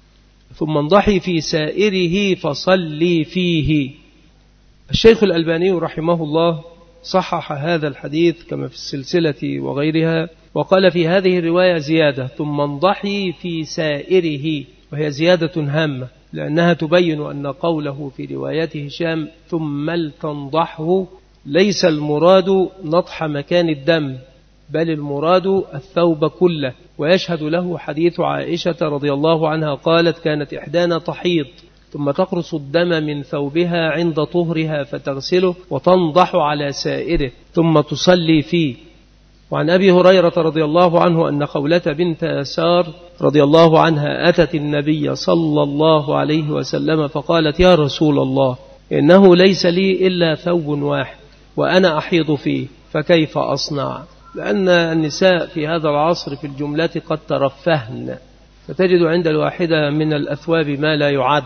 ثم انضحي في سائره فصلي فيه. الشيخ الألباني رحمه الله صحح هذا الحديث كما في السلسلة وغيرها، وقال في هذه الرواية زيادة: ثم انضحي في سائره، وهي زيادة هامة لأنها تبين أن قوله في رواية هشام ثم لتنضحه ليس المراد نضح مكان الدم، بل المراد الثوب كله. ويشهد له حديث عائشة رضي الله عنها قالت: كانت إحدانا تحيض ثم تقرص الدم من ثوبها عند طهرها فتغسله وتنضح على سائره ثم تصلي فيه. وعن أبي هريرة رضي الله عنه أن خولة بنت يسار رضي الله عنها أتت النبي صلى الله عليه وسلم فقالت: يا رسول الله، إنه ليس لي إلا ثوب واحد وأنا أحيض فيه، فكيف أصنع؟ لأن النساء في هذا العصر في الجملة قد ترفهن، فتجد عند الواحدة من الأثواب ما لا يعد،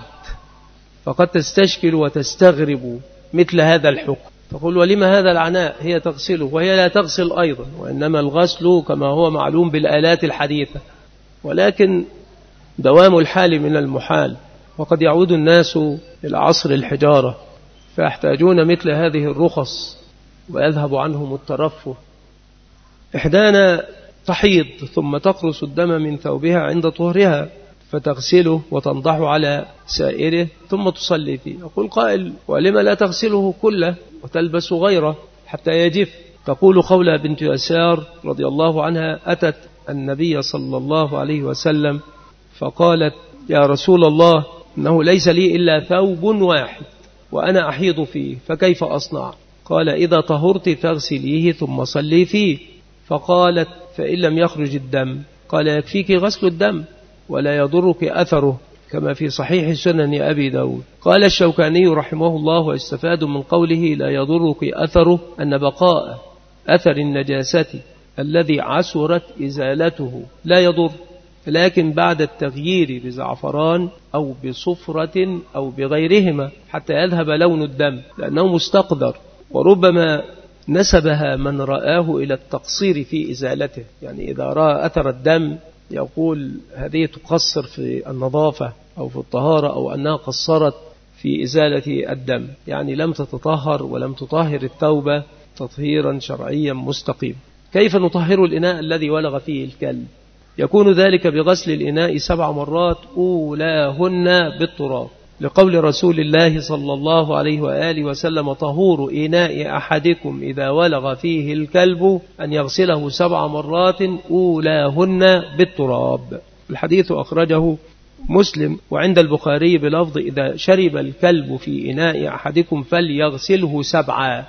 فقد تستشكل وتستغرب مثل هذا الحكم، تقول: ولما هذا العناء؟ هي تغسله وهي لا تغسل أيضا، وإنما الغسل كما هو معلوم بالآلات الحديثة، ولكن دوام الحال من المحال، وقد يعود الناس إلى عصر الحجارة فيحتاجون مثل هذه الرخص ويذهب عنهم الترفه. إحدانا تحيض ثم تقرص الدم من ثوبها عند طهرها فتغسله وتنضح على سائره ثم تصلي فيه. يقول قائل: ولما لا تغسله كله وتلبس غيره حتى يجف؟ تقول خولة بنت يسار رضي الله عنها: أتت النبي صلى الله عليه وسلم فقالت: يا رسول الله، إنه ليس لي إلا ثوب واحد وأنا أحيض فيه، فكيف أصنع؟ قال: إذا طهرت فاغسليه ثم صلي فيه. فقالت: فإن لم يخرج الدم؟ قال: يكفيك غسل الدم ولا يضرك أثره، كما في صحيح سنن أبي داود. قال الشوكاني رحمه الله: واستفاد من قوله لا يضرك أثره أن بقاء أثر النجاسة الذي عسرت إزالته لا يضر، لكن بعد التغيير بزعفران أو بصفرة أو بغيرهما حتى يذهب لون الدم، لأنه مستقذر، وربما نسبها من رآه إلى التقصير في إزالته. يعني إذا رأى أثر الدم يقول هذه تقصر في النظافة أو في الطهارة، أو أنها قصرت في إزالة الدم، يعني لم تتطهر ولم تطهر الثوب تطهيرا شرعيا مستقيم. كيف نطهر الإناء الذي ولغ فيه الكلب؟ يكون ذلك بغسل الإناء 7 مرات أولاهن بالتراب، لقول رسول الله صلى الله عليه وآله وسلم: طهور إناء أحدكم إذا ولغ فيه الكلب أن يغسله 7 مرات أولاهن بالتراب. الحديث أخرجه مسلم وعند البخاري بلفظ: إذا شرب الكلب في إناء أحدكم فليغسله 7.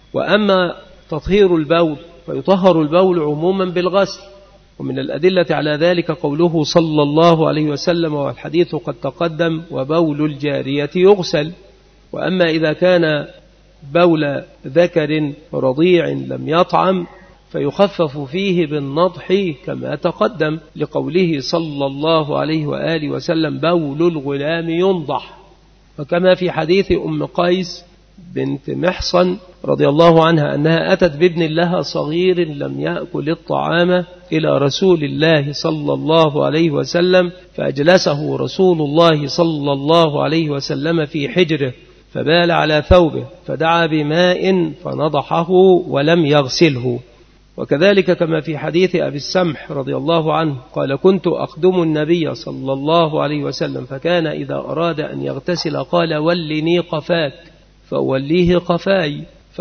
وأما تطهير البول فيطهر البول عموما بالغسل، ومن الأدلة على ذلك قوله صلى الله عليه وسلم، والحديث قد تقدم: وبول الجارية يغسل. وأما إذا كان بول ذكر رضيع لم يطعم فيخفف فيه بالنضح كما تقدم، لقوله صلى الله عليه وآله وسلم: بول الغلام ينضح. وكما في حديث أم قيس بنت محصن رضي الله عنها أنها أتت بابن لها صغير لم يأكل الطعام إلى رسول الله صلى الله عليه وسلم، فأجلسه رسول الله صلى الله عليه وسلم في حجره فبال على ثوبه، فدعا بماء فنضحه ولم يغسله. وكذلك كما في حديث أبي السمح رضي الله عنه قال: كنت أخدم النبي صلى الله عليه وسلم، فكان إذا أراد أن يغتسل قال: ولني قفاك، فأوليه قفاي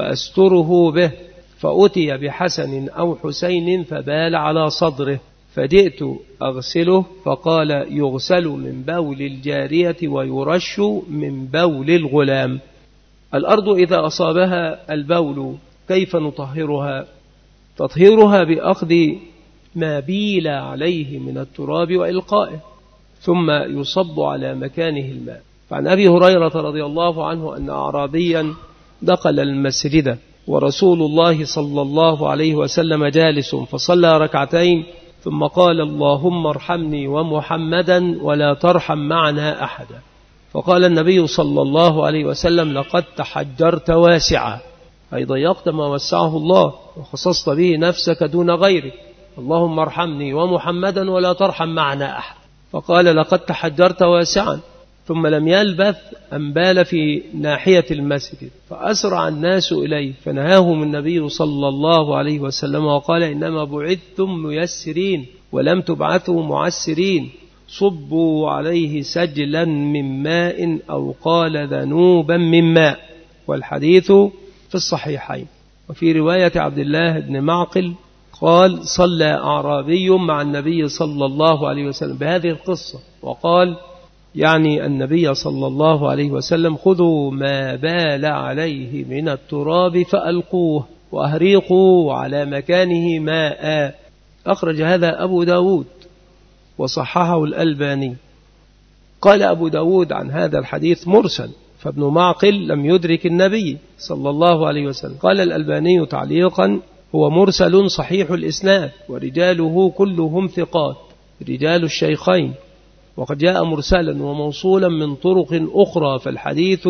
فأستره به، فأتي بحسن أو حسين فبال على صدره، فجئت أغسله فقال: يغسل من بول الجارية ويرش من بول الغلام. الأرض إذا أصابها البول كيف نطهرها؟ تطهيرها بأخذ ما بيل عليه من التراب وإلقائه، ثم يصب على مكانه الماء. فعن أبي هريرة رضي الله عنه أن أعرابيا دخل المسجد ورسول الله صلى الله عليه وسلم جالس، فصلى ركعتين ثم قال: اللهم ارحمني ومحمدا ولا ترحم معنا أحدا. فقال النبي صلى الله عليه وسلم: لقد تحجرت واسعا، أي ضيقت ما وسعه الله وخصصت به نفسك دون غيرك، اللهم ارحمني ومحمدا ولا ترحم معنا أحد. فقال: لقد تحجرت واسعا. ثم لم يلبث أن بال في ناحية المسجد، فأسرع الناس إليه، فنهاهم النبي صلى الله عليه وسلم وقال: إنما بعثتم ميسرين ولم تبعثوا معسرين، صبوا عليه سجلا من ماء أو قال ذنوبا من ماء. والحديث في الصحيحين. وفي رواية عبد الله بن معقل قال: صلى أعرابي مع النبي صلى الله عليه وسلم بهذه القصة، وقال يعني النبي صلى الله عليه وسلم: خذوا ما بال عليه من التراب فألقوه وأهريقوا على مكانه ماء. أخرج هذا أبو داود وصححه الألباني. قال أبو داود عن هذا الحديث مرسل، فابن معقل لم يدرك النبي صلى الله عليه وسلم. قال الألباني تعليقا: هو مرسل صحيح الإسناد ورجاله كلهم ثقات رجال الشيخين، وقد جاء مرسلا وموصولا من طرق أخرى، فالحديث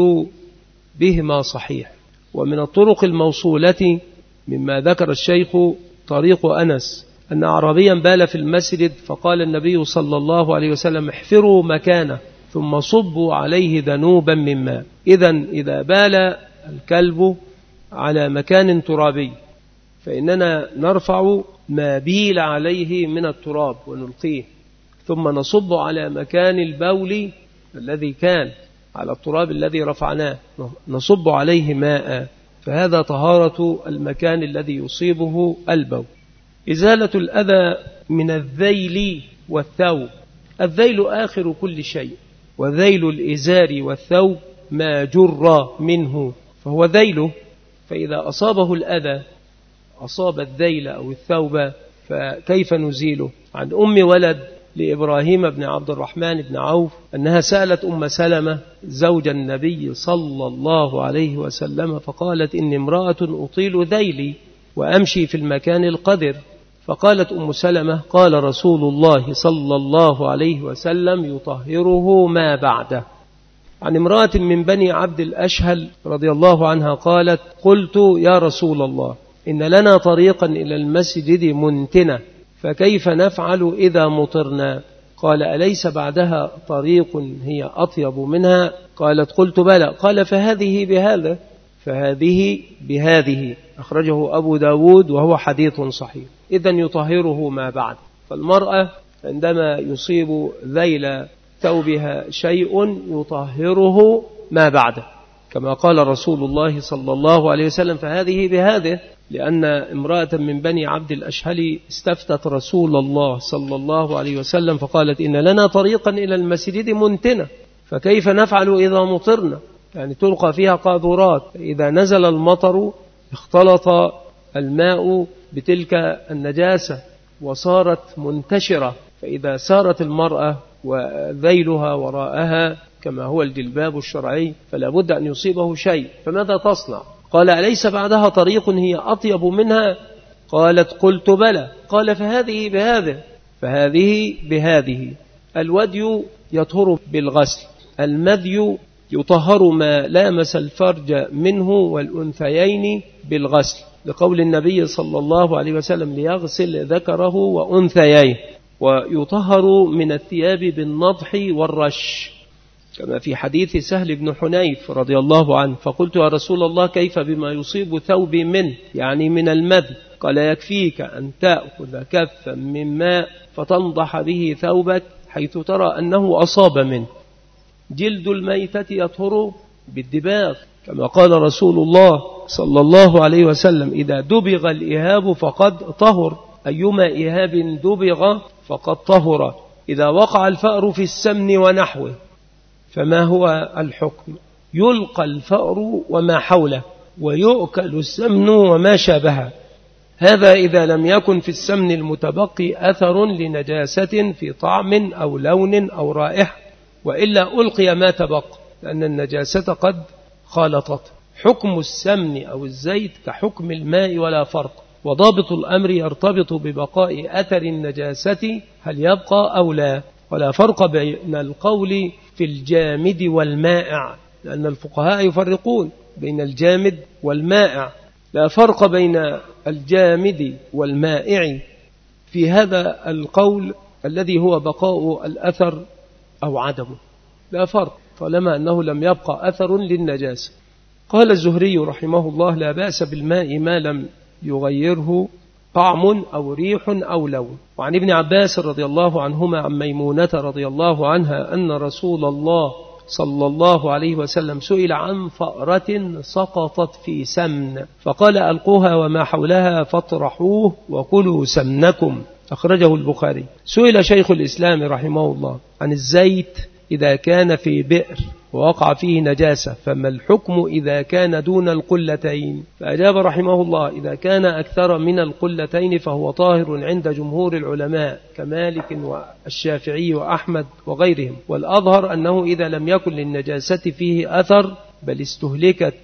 بهما صحيح. ومن الطرق الموصولة مما ذكر الشيخ طريق أنس أن أعرابيا بال في المسجد، فقال النبي صلى الله عليه وسلم: احفروا مكانه ثم صبوا عليه ذنوبا من ماء. إذا بال الكلب على مكان ترابي فإننا نرفع ما بيل عليه من التراب ونلقيه، ثم نصب على مكان البول الذي كان على التراب الذي رفعناه، نصب عليه ماء، فهذا طهارة المكان الذي يصيبه البول. إزالة الأذى من الذيل والثوب. الذيل آخر كل شيء، وذيل الإزار والثوب ما جر منه فهو ذيله، فإذا أصابه الأذى أصاب الذيل أو الثوب فكيف نزيله؟ عن أم ولد لإبراهيم بن عبد الرحمن بن عوف أنها سألت أم سلمة زوج النبي صلى الله عليه وسلم فقالت: إني امرأة أطيل ذيلي وأمشي في المكان القذر. فقالت أم سلمة: قال رسول الله صلى الله عليه وسلم: يطهره ما بعده. عن امرأة من بني عبد الأشهل رضي الله عنها قالت: قلت يا رسول الله إن لنا طريقا إلى المسجد منتنة، فكيف نفعل إذا مطرنا؟ قال: أليس بعدها طريق هي أطيب منها؟ قالت: قلت بلى. قال: فهذه بهذا، فهذه بهذه. أخرجه أبو داود وهو حديث صحيح. إذن يطهره ما بعد. فالمرأة عندما يصيب ذيل ثوبها شيء يطهره ما بعده، كما قال رسول الله صلى الله عليه وسلم: فهذه بهذه، لأن امرأة من بني عبد الأشهل استفتت رسول الله صلى الله عليه وسلم فقالت: إن لنا طريقا إلى المسجد منتنة، فكيف نفعل إذا مطرنا؟ يعني تلقى فيها قاذورات، إذا نزل المطر اختلط الماء بتلك النجاسة وصارت منتشرة، فإذا سارت المرأة وذيلها وراءها كما هو الجلباب الشرعي فلا بد أن يصيبه شيء، فماذا تصنع؟ قال: أليس بعدها طريق هي أطيب منها؟ قالت: قلت بلى. قال: فهذه بهذه، فهذه بهذه. الودي يطهر بالغسل، المذي يطهر ما لامس الفرج منه والأنثيين بالغسل، لقول النبي صلى الله عليه وسلم: ليغسل ذكره وأنثييه. ويطهر من الثياب بالنضح والرش، كما في حديث سهل بن حنيف رضي الله عنه: فقلت يا رسول الله كيف بما يصيب ثوبي منه، يعني من المذي؟ قال: يكفيك أن تأخذ كفا من ماء فتنضح به ثوبك حيث ترى أنه أصاب منه. جلد الميتة يطهر بالدباغ، كما قال رسول الله صلى الله عليه وسلم: إذا دبغ الإهاب فقد طهر، أيما إهاب دبغ فقد طهر. إذا وقع الفأر في السمن ونحوه فما هو الحكم؟ يلقى الفأر وما حوله ويؤكل السمن وما شابهه. هذا إذا لم يكن في السمن المتبقي أثر لنجاسة في طعم أو لون أو رائحة، وإلا ألقي ما تبقى، لأن النجاسة قد خالطت. حكم السمن أو الزيت كحكم الماء ولا فرق، وضابط الأمر يرتبط ببقاء أثر النجاسة هل يبقى أو لا، ولا فرق بين القول في الجامد والمائع، لأن الفقهاء يفرقون بين الجامد والمائع، لا فرق بين الجامد والمائع في هذا القول الذي هو بقاء الأثر أو عدمه، لا فرق طالما أنه لم يبقى أثر للنجاسة. قال الزهري رحمه الله: لا بأس بالماء ما لم يغيره طعم أو ريح أو لون. وعن ابن عباس رضي الله عنهما عن ميمونة رضي الله عنها أن رسول الله صلى الله عليه وسلم سئل عن فأرة سقطت في سمن فقال: ألقوها وما حولها فاطرحوه وكلوا سمنكم. أخرجه البخاري. سئل شيخ الإسلام رحمه الله عن الزيت إذا كان في بئر ووقع فيه نجاسة فما الحكم إذا كان دون القلتين؟ فأجاب رحمه الله: إذا كان أكثر من القلتين فهو طاهر عند جمهور العلماء كمالك والشافعي وأحمد وغيرهم، والأظهر أنه إذا لم يكن للنجاسة فيه أثر بل استهلكت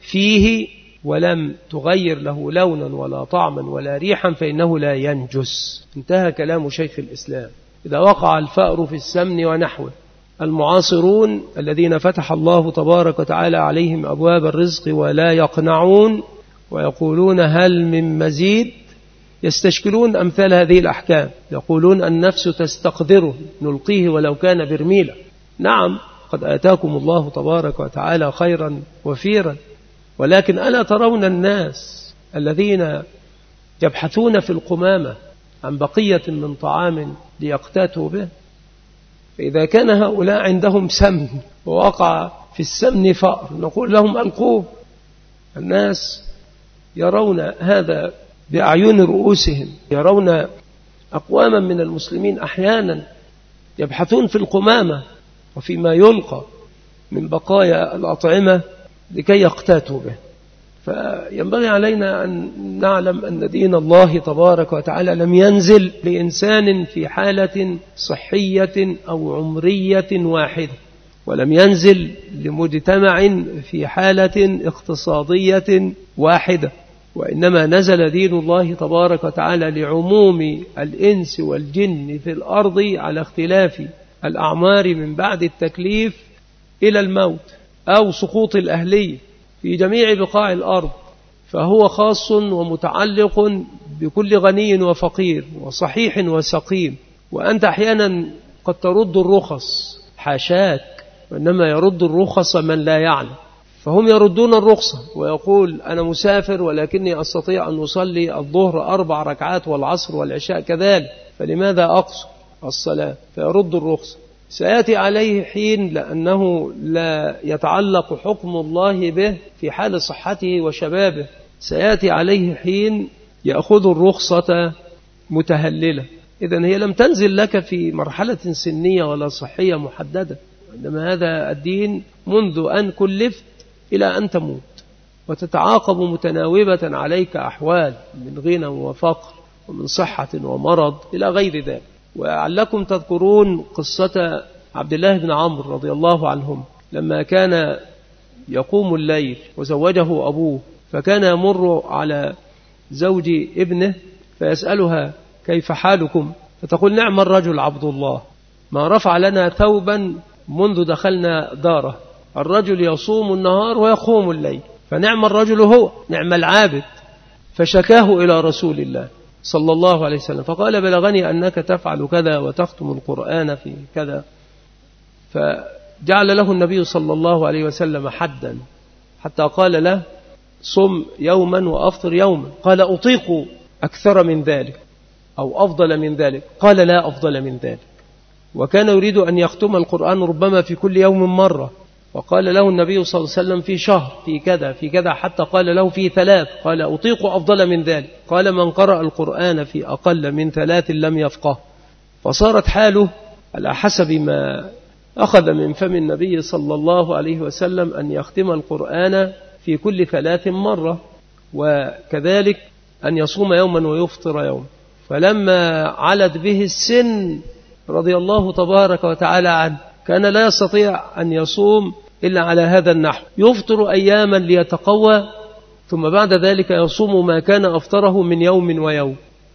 فيه ولم تغير له لونا ولا طعما ولا ريحا فإنه لا ينجس. انتهى كلام شيخ الإسلام. إذا وقع الفأر في السمن ونحوه، المعاصرون الذين فتح الله تبارك وتعالى عليهم أبواب الرزق ولا يقنعون ويقولون هل من مزيد، يستشكلون أمثال هذه الأحكام، يقولون النفس تستقدره نلقيه ولو كان برميلا. نعم، قد آتاكم الله تبارك وتعالى خيرا وفيرا، ولكن ألا ترون الناس الذين يبحثون في القمامة عن بقية من طعام ليقتاتوا به؟ فإذا كان هؤلاء عندهم سمن ووقع في السمن فأر نقول لهم ألقوه. الناس يرون هذا بأعين رؤوسهم، يرون أقواما من المسلمين أحيانا يبحثون في القمامة وفيما يلقى من بقايا الأطعمة لكي يقتاتوا به. فينبغي علينا أن نعلم أن دين الله تبارك وتعالى لم ينزل لإنسان في حالة صحية أو عمرية واحدة، ولم ينزل لمجتمع في حالة اقتصادية واحدة، وإنما نزل دين الله تبارك وتعالى لعموم الإنس والجن في الأرض على اختلاف الأعمار من بعد التكليف إلى الموت أو سقوط الأهلية في جميع بقاع الأرض. فهو خاص ومتعلق بكل غني وفقير وصحيح وسقيم. وأنت أحيانا قد ترد الرخص، حاشاك، وإنما يرد الرخص من لا يعلم. فهم يردون الرخصة ويقول أنا مسافر ولكني أستطيع أن أصلي الظهر 4 ركعات والعصر والعشاء كذلك، فلماذا أقصر الصلاة؟ فيرد الرخصة. سيأتي عليه حين لأنه لا يتعلق حكم الله به في حال صحته وشبابه، سيأتي عليه حين يأخذ الرخصة متهللة. إذن هي لم تنزل لك في مرحلة سنية ولا صحية محددة، إنما هذا الدين منذ أن كلفت إلى أن تموت، وتتعاقب متناوبة عليك أحوال من غنى وفقر ومن صحة ومرض إلى غير ذلك. وعلكم تذكرون قصة عبد الله بن عمرو رضي الله عنهم لما كان يقوم الليل وزوجه أبوه، فكان يمر على زوج ابنه فيسألها كيف حالكم؟ فتقول نعم الرجل عبد الله، ما رفع لنا ثوبا منذ دخلنا داره. الرجل يصوم النهار ويقوم الليل، فنعم الرجل هو، نعم العابد. فشكاه إلى رسول الله صلى الله عليه وسلم فقال بلغني أنك تفعل كذا وتختم القرآن في كذا. فجعل له النبي صلى الله عليه وسلم حدا حتى قال له صم يوما وأفطر يوما. قال أطيق أكثر من ذلك أو أفضل من ذلك؟ قال لا أفضل من ذلك. وكان يريد أن يختم القرآن ربما في كل يوم مرة، وقال له النبي صلى الله عليه وسلم في شهر، في كذا في كذا، حتى قال له في 3. قال أطيق أفضل من ذلك. قال من قرأ القرآن في أقل من 3 لم يفقه. فصارت حاله على حسب ما أخذ من فم النبي صلى الله عليه وسلم أن يختم القرآن في كل 3 مرة، وكذلك أن يصوم يوما ويفطر يوم. فلما علت به السن رضي الله تبارك وتعالى عنه كان لا يستطيع أن يصوم إلا على هذا النحو، يفطر أياما ليتقوى، ثم بعد ذلك يصوم ما كان أفطره من يوم ويوم.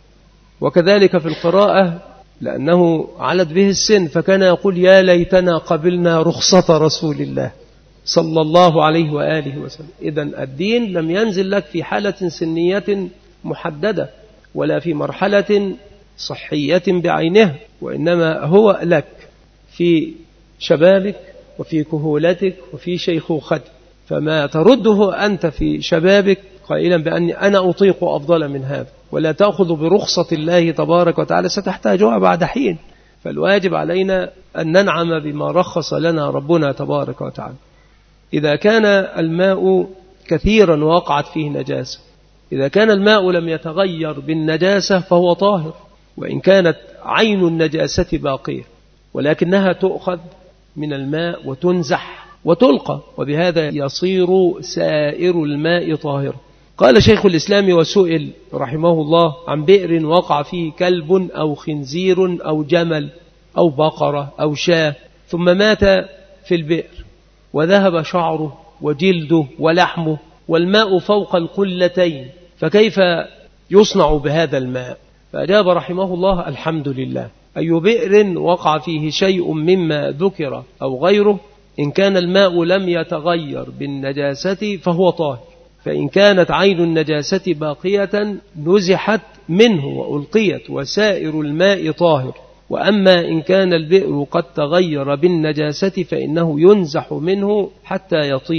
وكذلك في القراءة لأنه علت به السن فكان يقول يا ليتنا قبلنا رخصة رسول الله صلى الله عليه وآله وسلم. إذن الدين لم ينزل لك في حالة سنية محددة ولا في مرحلة صحية بعينها، وإنما هو لك في شبابك وفي كهولتك وفي شيخوختك. فما ترده أنت في شبابك قائلا بأني أنا أطيق أفضل من هذا، ولا تأخذ برخصة الله تبارك وتعالى ستحتاجها بعد حين. فالواجب علينا أن ننعم بما رخص لنا ربنا تبارك وتعالى. إذا كان الماء كثيرا وقعت فيه نجاسة، إذا كان الماء لم يتغير بالنجاسة فهو طاهر، وإن كانت عين النجاسة باقية، ولكنها تؤخذ من الماء وتنزح وتلقى، وبهذا يصير سائر الماء طاهرا. قال شيخ الإسلام وسئل رحمه الله عن بئر وقع فيه كلب أو خنزير أو جمل أو بقرة أو شاة ثم مات في البئر وذهب شعره وجلده ولحمه والماء فوق القلتين، فكيف يصنع بهذا الماء؟ فأجاب رحمه الله الحمد لله. أي بئر وقع فيه شيء مما ذكر أو غيره، إن كان الماء لم يتغير بالنجاسة فهو طاهر، فإن كانت عين النجاسة باقية نزحت منه وألقيت وسائر الماء طاهر. وأما إن كان البئر قد تغير بالنجاسة فإنه ينزح منه حتى يطيب.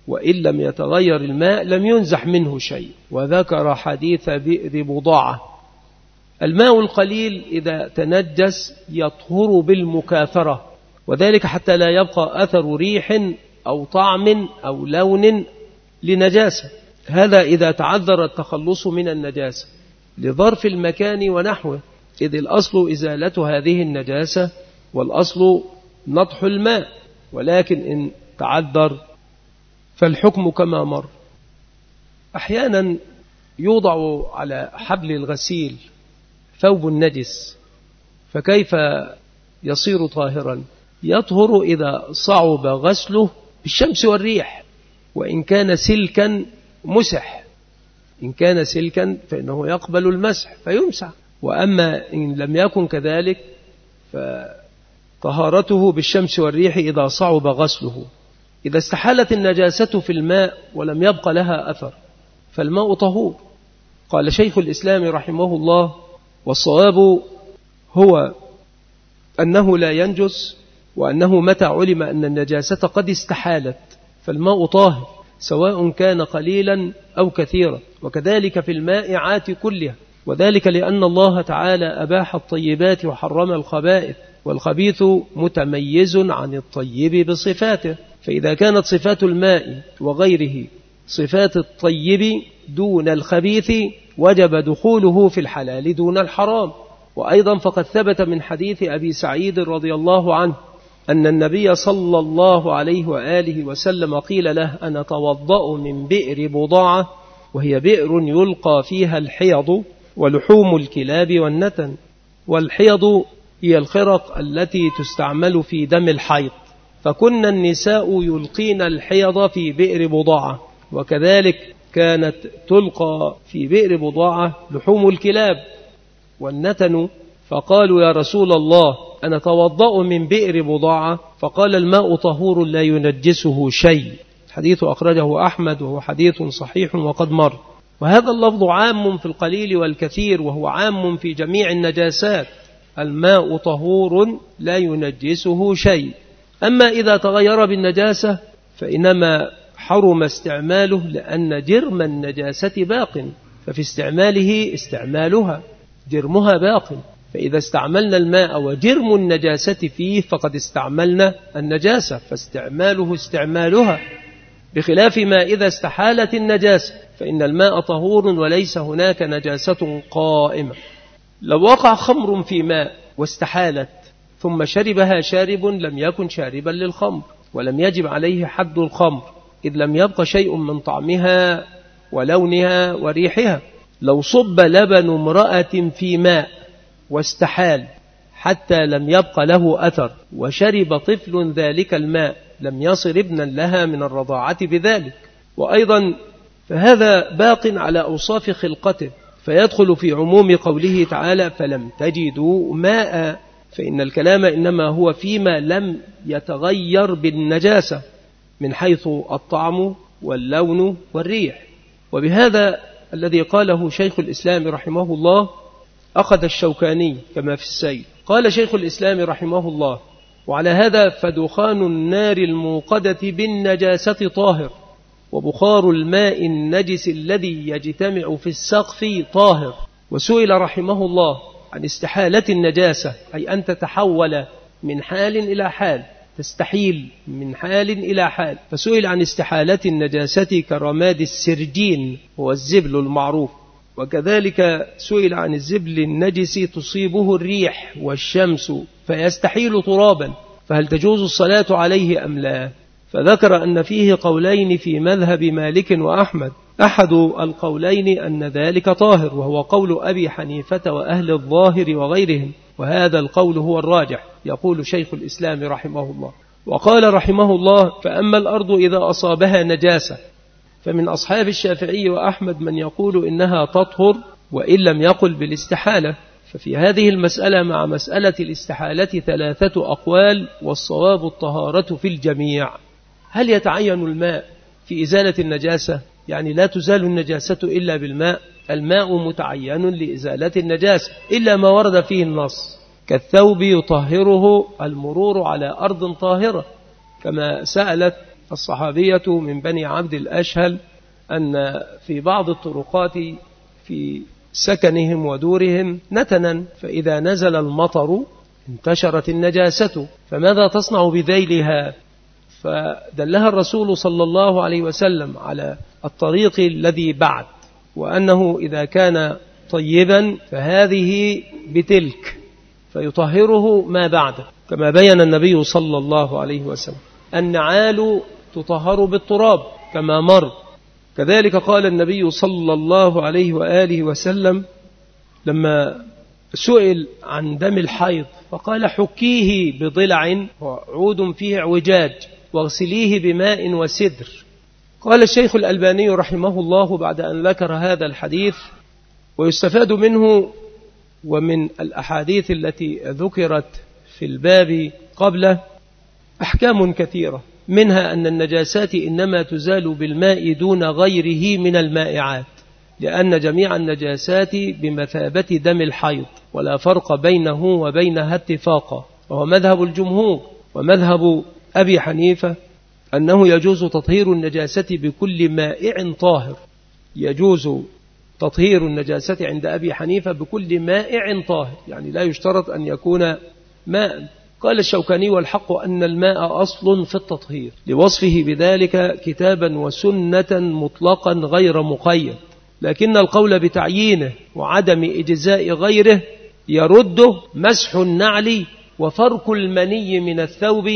وإن لم يتغير الماء لم ينزح منه شيء. وذكر حديث بئر بضاعة. الماء القليل إذا تنجس يطهر بالمكاثرة، وذلك حتى لا يبقى أثر ريح أو طعم أو لون لنجاسة. هذا إذا تعذر التخلص من النجاسة لظرف المكان ونحوه، إذ الأصل إزالة هذه النجاسة والأصل نطح الماء، ولكن إن تعذر فالحكم كما مر. أحيانا يوضع على حبل الغسيل ثوب النجس، فكيف يصير طاهرا؟ يطهر إذا صعب غسله بالشمس والريح، وإن كان سلكا مسح، إن كان سلكا فإنه يقبل المسح فيمسح، وأما إن لم يكن كذلك فطهارته بالشمس والريح إذا صعب غسله. إذا استحالت النجاسة في الماء ولم يبق لها أثر فالماء طهور. قال شيخ الإسلام رحمه الله: والصواب هو أنه لا ينجس، وأنه متى علم أن النجاسة قد استحالت فالماء طاهر سواء كان قليلا أو كثيرا، وكذلك في المائعات كلها، وذلك لأن الله تعالى أباح الطيبات وحرم الخبائث، والخبيث متميز عن الطيب بصفاته، فإذا كانت صفات الماء وغيره صفات الطيب دون الخبيث وجب دخوله في الحلال دون الحرام. وأيضا فقد ثبت من حديث أبي سعيد رضي الله عنه أن النبي صلى الله عليه وآله وسلم قيل له: أنا توضأ من بئر بضاعة، وهي بئر يلقى فيها الحيض ولحوم الكلاب والنتن. والحيض هي الخرق التي تستعمل في دم الحيض، فكن النساء يلقين الحيض في بئر بضاعة، وكذلك كانت تلقى في بئر بضاعة لحوم الكلاب والنتن. فقالوا: يا رسول الله، أنا توضأ من بئر بضاعة، فقال: الماء طهور لا ينجسه شيء. حديث أخرجه أحمد وهو حديث صحيح وقد مر. وهذا اللفظ عام في القليل والكثير، وهو عام في جميع النجاسات. الماء طهور لا ينجسه شيء. أما إذا تغير بالنجاسة فإنما حرم استعماله، لأن جرم النجاسة باق، ففي استعماله استعمالها، جرمها باق. فإذا استعملنا الماء وجرم النجاسة فيه فقد استعملنا النجاسة، فاستعماله استعمالها، بخلاف ما إذا استحالت النجاسة فإن الماء طهور وليس هناك نجاسة قائمة. لو وقع خمر في ماء واستحالت ثم شربها شارب لم يكن شاربا للخمر، ولم يجب عليه حد الخمر، إذ لم يبق شيء من طعمها ولونها وريحها. لو صب لبن امرأة في ماء واستحال حتى لم يبق له أثر وشرب طفل ذلك الماء لم يصر ابنا لها من الرضاعة بذلك. وأيضا فهذا باق على أوصاف خلقته، فيدخل في عموم قوله تعالى: فلم تجدوا ماء، فإن الكلام إنما هو فيما لم يتغير بالنجاسة من حيث الطعم واللون والريح. وبهذا الذي قاله شيخ الإسلام رحمه الله أخذ الشوكاني كما في السيل. قال شيخ الإسلام رحمه الله: وعلى هذا فدخان النار الموقدة بالنجاسة طاهر، وبخار الماء النجس الذي يجتمع في السقف طاهر. وسئل رحمه الله عن استحالة النجاسة، أي أن تتحول من حال إلى حال، تستحيل من حال إلى حال. فسئل عن استحالة النجاسة كرماد السرجين هو الزبل المعروف، وكذلك سئل عن الزبل النجس تصيبه الريح والشمس فيستحيل ترابا، فهل تجوز الصلاة عليه أم لا؟ فذكر أن فيه قولين في مذهب مالك وأحمد. أحد القولين أن ذلك طاهر، وهو قول أبي حنيفة وأهل الظاهر وغيرهم، وهذا القول هو الراجح، يقول شيخ الإسلام رحمه الله. وقال رحمه الله: فأما الأرض إذا أصابها نجاسة فمن أصحاب الشافعي وأحمد من يقول إنها تطهر وإن لم يقل بالاستحالة. ففي هذه المسألة مع مسألة الاستحالة 3 أقوال، والصواب الطهارة في الجميع. هل يتعين الماء في إزالة النجاسة؟ يعني لا تزال النجاسة إلا بالماء؟ الماء متعين لإزالة النجاسة إلا ما ورد فيه النص، كالثوب يطهره المرور على أرض طاهرة، كما سألت الصحابية من بني عبد الأشهل أن في بعض الطرقات في سكنهم ودورهم نتنا، فإذا نزل المطر انتشرت النجاسة، فماذا تصنع بذيلها؟ فدلها الرسول صلى الله عليه وسلم على الطريق الذي بعد، وأنه إذا كان طيبا فهذه بتلك فيطهره ما بعده، كما بين النبي صلى الله عليه وسلم. النعال تطهر بالتراب كما مر. كذلك قال النبي صلى الله عليه وآله وسلم لما سئل عن دم الحيض فقال حكيه بضلع وعود فيه اعوجاج واغسليه بماء وسدر. قال الشيخ الألباني رحمه الله بعد أن ذكر هذا الحديث: ويستفاد منه ومن الأحاديث التي ذكرت في الباب قبله أحكام كثيرة، منها أن النجاسات إنما تزال بالماء دون غيره من المائعات، لأن جميع النجاسات بمثابة دم الحيض ولا فرق بينه وبينها اتفاقا، وهو مذهب الجمهور. ومذهب أبي حنيفة أنه يجوز تطهير النجاسة بكل مائع طاهر، يجوز تطهير النجاسة عند أبي حنيفة بكل مائع طاهر، يعني لا يشترط أن يكون ماء. قال الشوكاني: والحق أن الماء أصل في التطهير، لوصفه بذلك كتابا وسنة مطلقا غير مقيد، لكن القول بتعيينه وعدم إجزاء غيره يرده مسح النعل وفرك المني من الثوب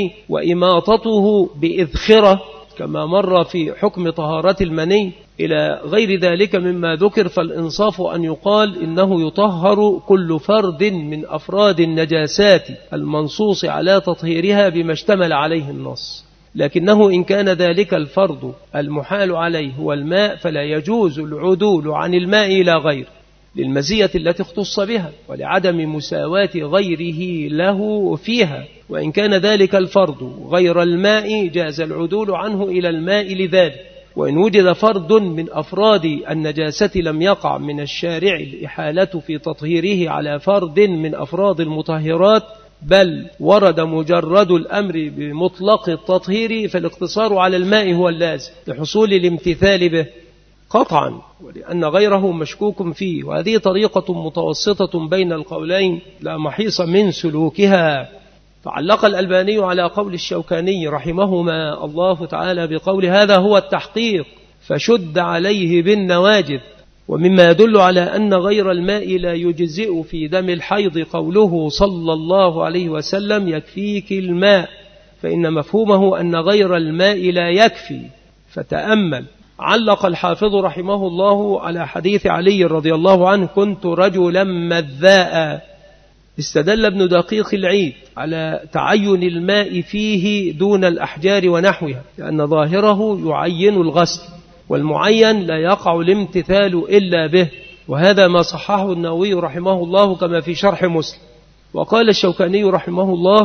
وإماطته بإذخرة كما مر في حكم طهارة المني إلى غير ذلك مما ذكر. فالإنصاف أن يقال إنه يطهر كل فرد من أفراد النجاسات المنصوص على تطهيرها بما اشتمل عليه النص، لكنه إن كان ذلك الفرد المحال عليه هو الماء فلا يجوز العدول عن الماء إلى غير، للمزية التي اختص بها ولعدم مساواة غيره له فيها. وإن كان ذلك الفرد غير الماء جاز العدول عنه إلى الماء لذلك. وإن وجد فرد من أفراد النجاسة لم يقع من الشارع الإحالة في تطهيره على فرد من أفراد المطهرات، بل ورد مجرد الأمر بمطلق التطهير، فالاقتصار على الماء هو اللازم لحصول الامتثال به قطعا، ولأن غيره مشكوك فيه. وهذه طريقة متوسطة بين القولين لا محيص من سلوكها. فعلق الألباني على قول الشوكاني رحمهما الله تعالى بقول: هذا هو التحقيق فشد عليه بالنواجذ. ومما يدل على أن غير الماء لا يجزئ في دم الحيض قوله صلى الله عليه وسلم: يكفيك الماء، فإن مفهومه أن غير الماء لا يكفي. فتأمل. علق الحافظ رحمه الله على حديث علي رضي الله عنه: كنت رجلا مذاء. استدل ابن دقيق العيد على تعين الماء فيه دون الأحجار ونحوها، لأن ظاهره يعين الغسل، والمعين لا يقع الامتثال إلا به، وهذا ما صححه النووي رحمه الله كما في شرح مسلم. وقال الشوكاني رحمه الله: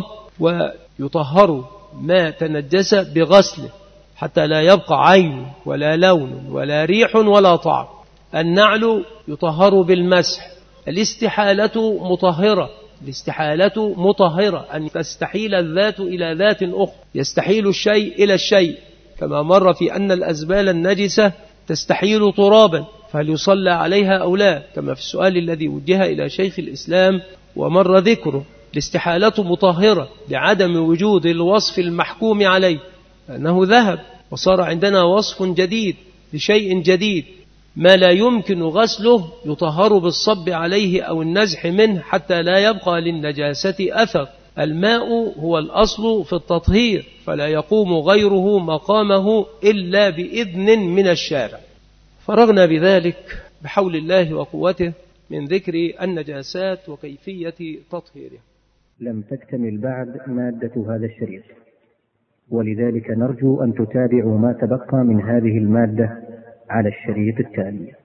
ويطهر ما تنجس بغسله حتى لا يبقى عين ولا لون ولا ريح ولا طعم. النعل يطهر بالمسح. الاستحالة مطهرة، أن تستحيل الذات إلى ذات أخرى، يستحيل الشيء إلى الشيء، كما مر في أن الأزبال النجسة تستحيل ترابا، فهل يصلى عليها أو لا، كما في السؤال الذي وجه إلى شيخ الإسلام ومر ذكره. الاستحالة مطهرة لعدم وجود الوصف المحكوم عليه، لأنه ذهب وصار عندنا وصف جديد لشيء جديد. ما لا يمكن غسله يطهر بالصب عليه أو النزح منه حتى لا يبقى للنجاسة أثر. الماء هو الأصل في التطهير، فلا يقوم غيره مقامه إلا بإذن من الشارع. فرغنا بذلك بحول الله وقوته من ذكر النجاسات وكيفية تطهيرها. لم تكتمل بعد مادة هذا الشريط، ولذلك نرجو أن تتابعوا ما تبقى من هذه المادة على الشريط التالي.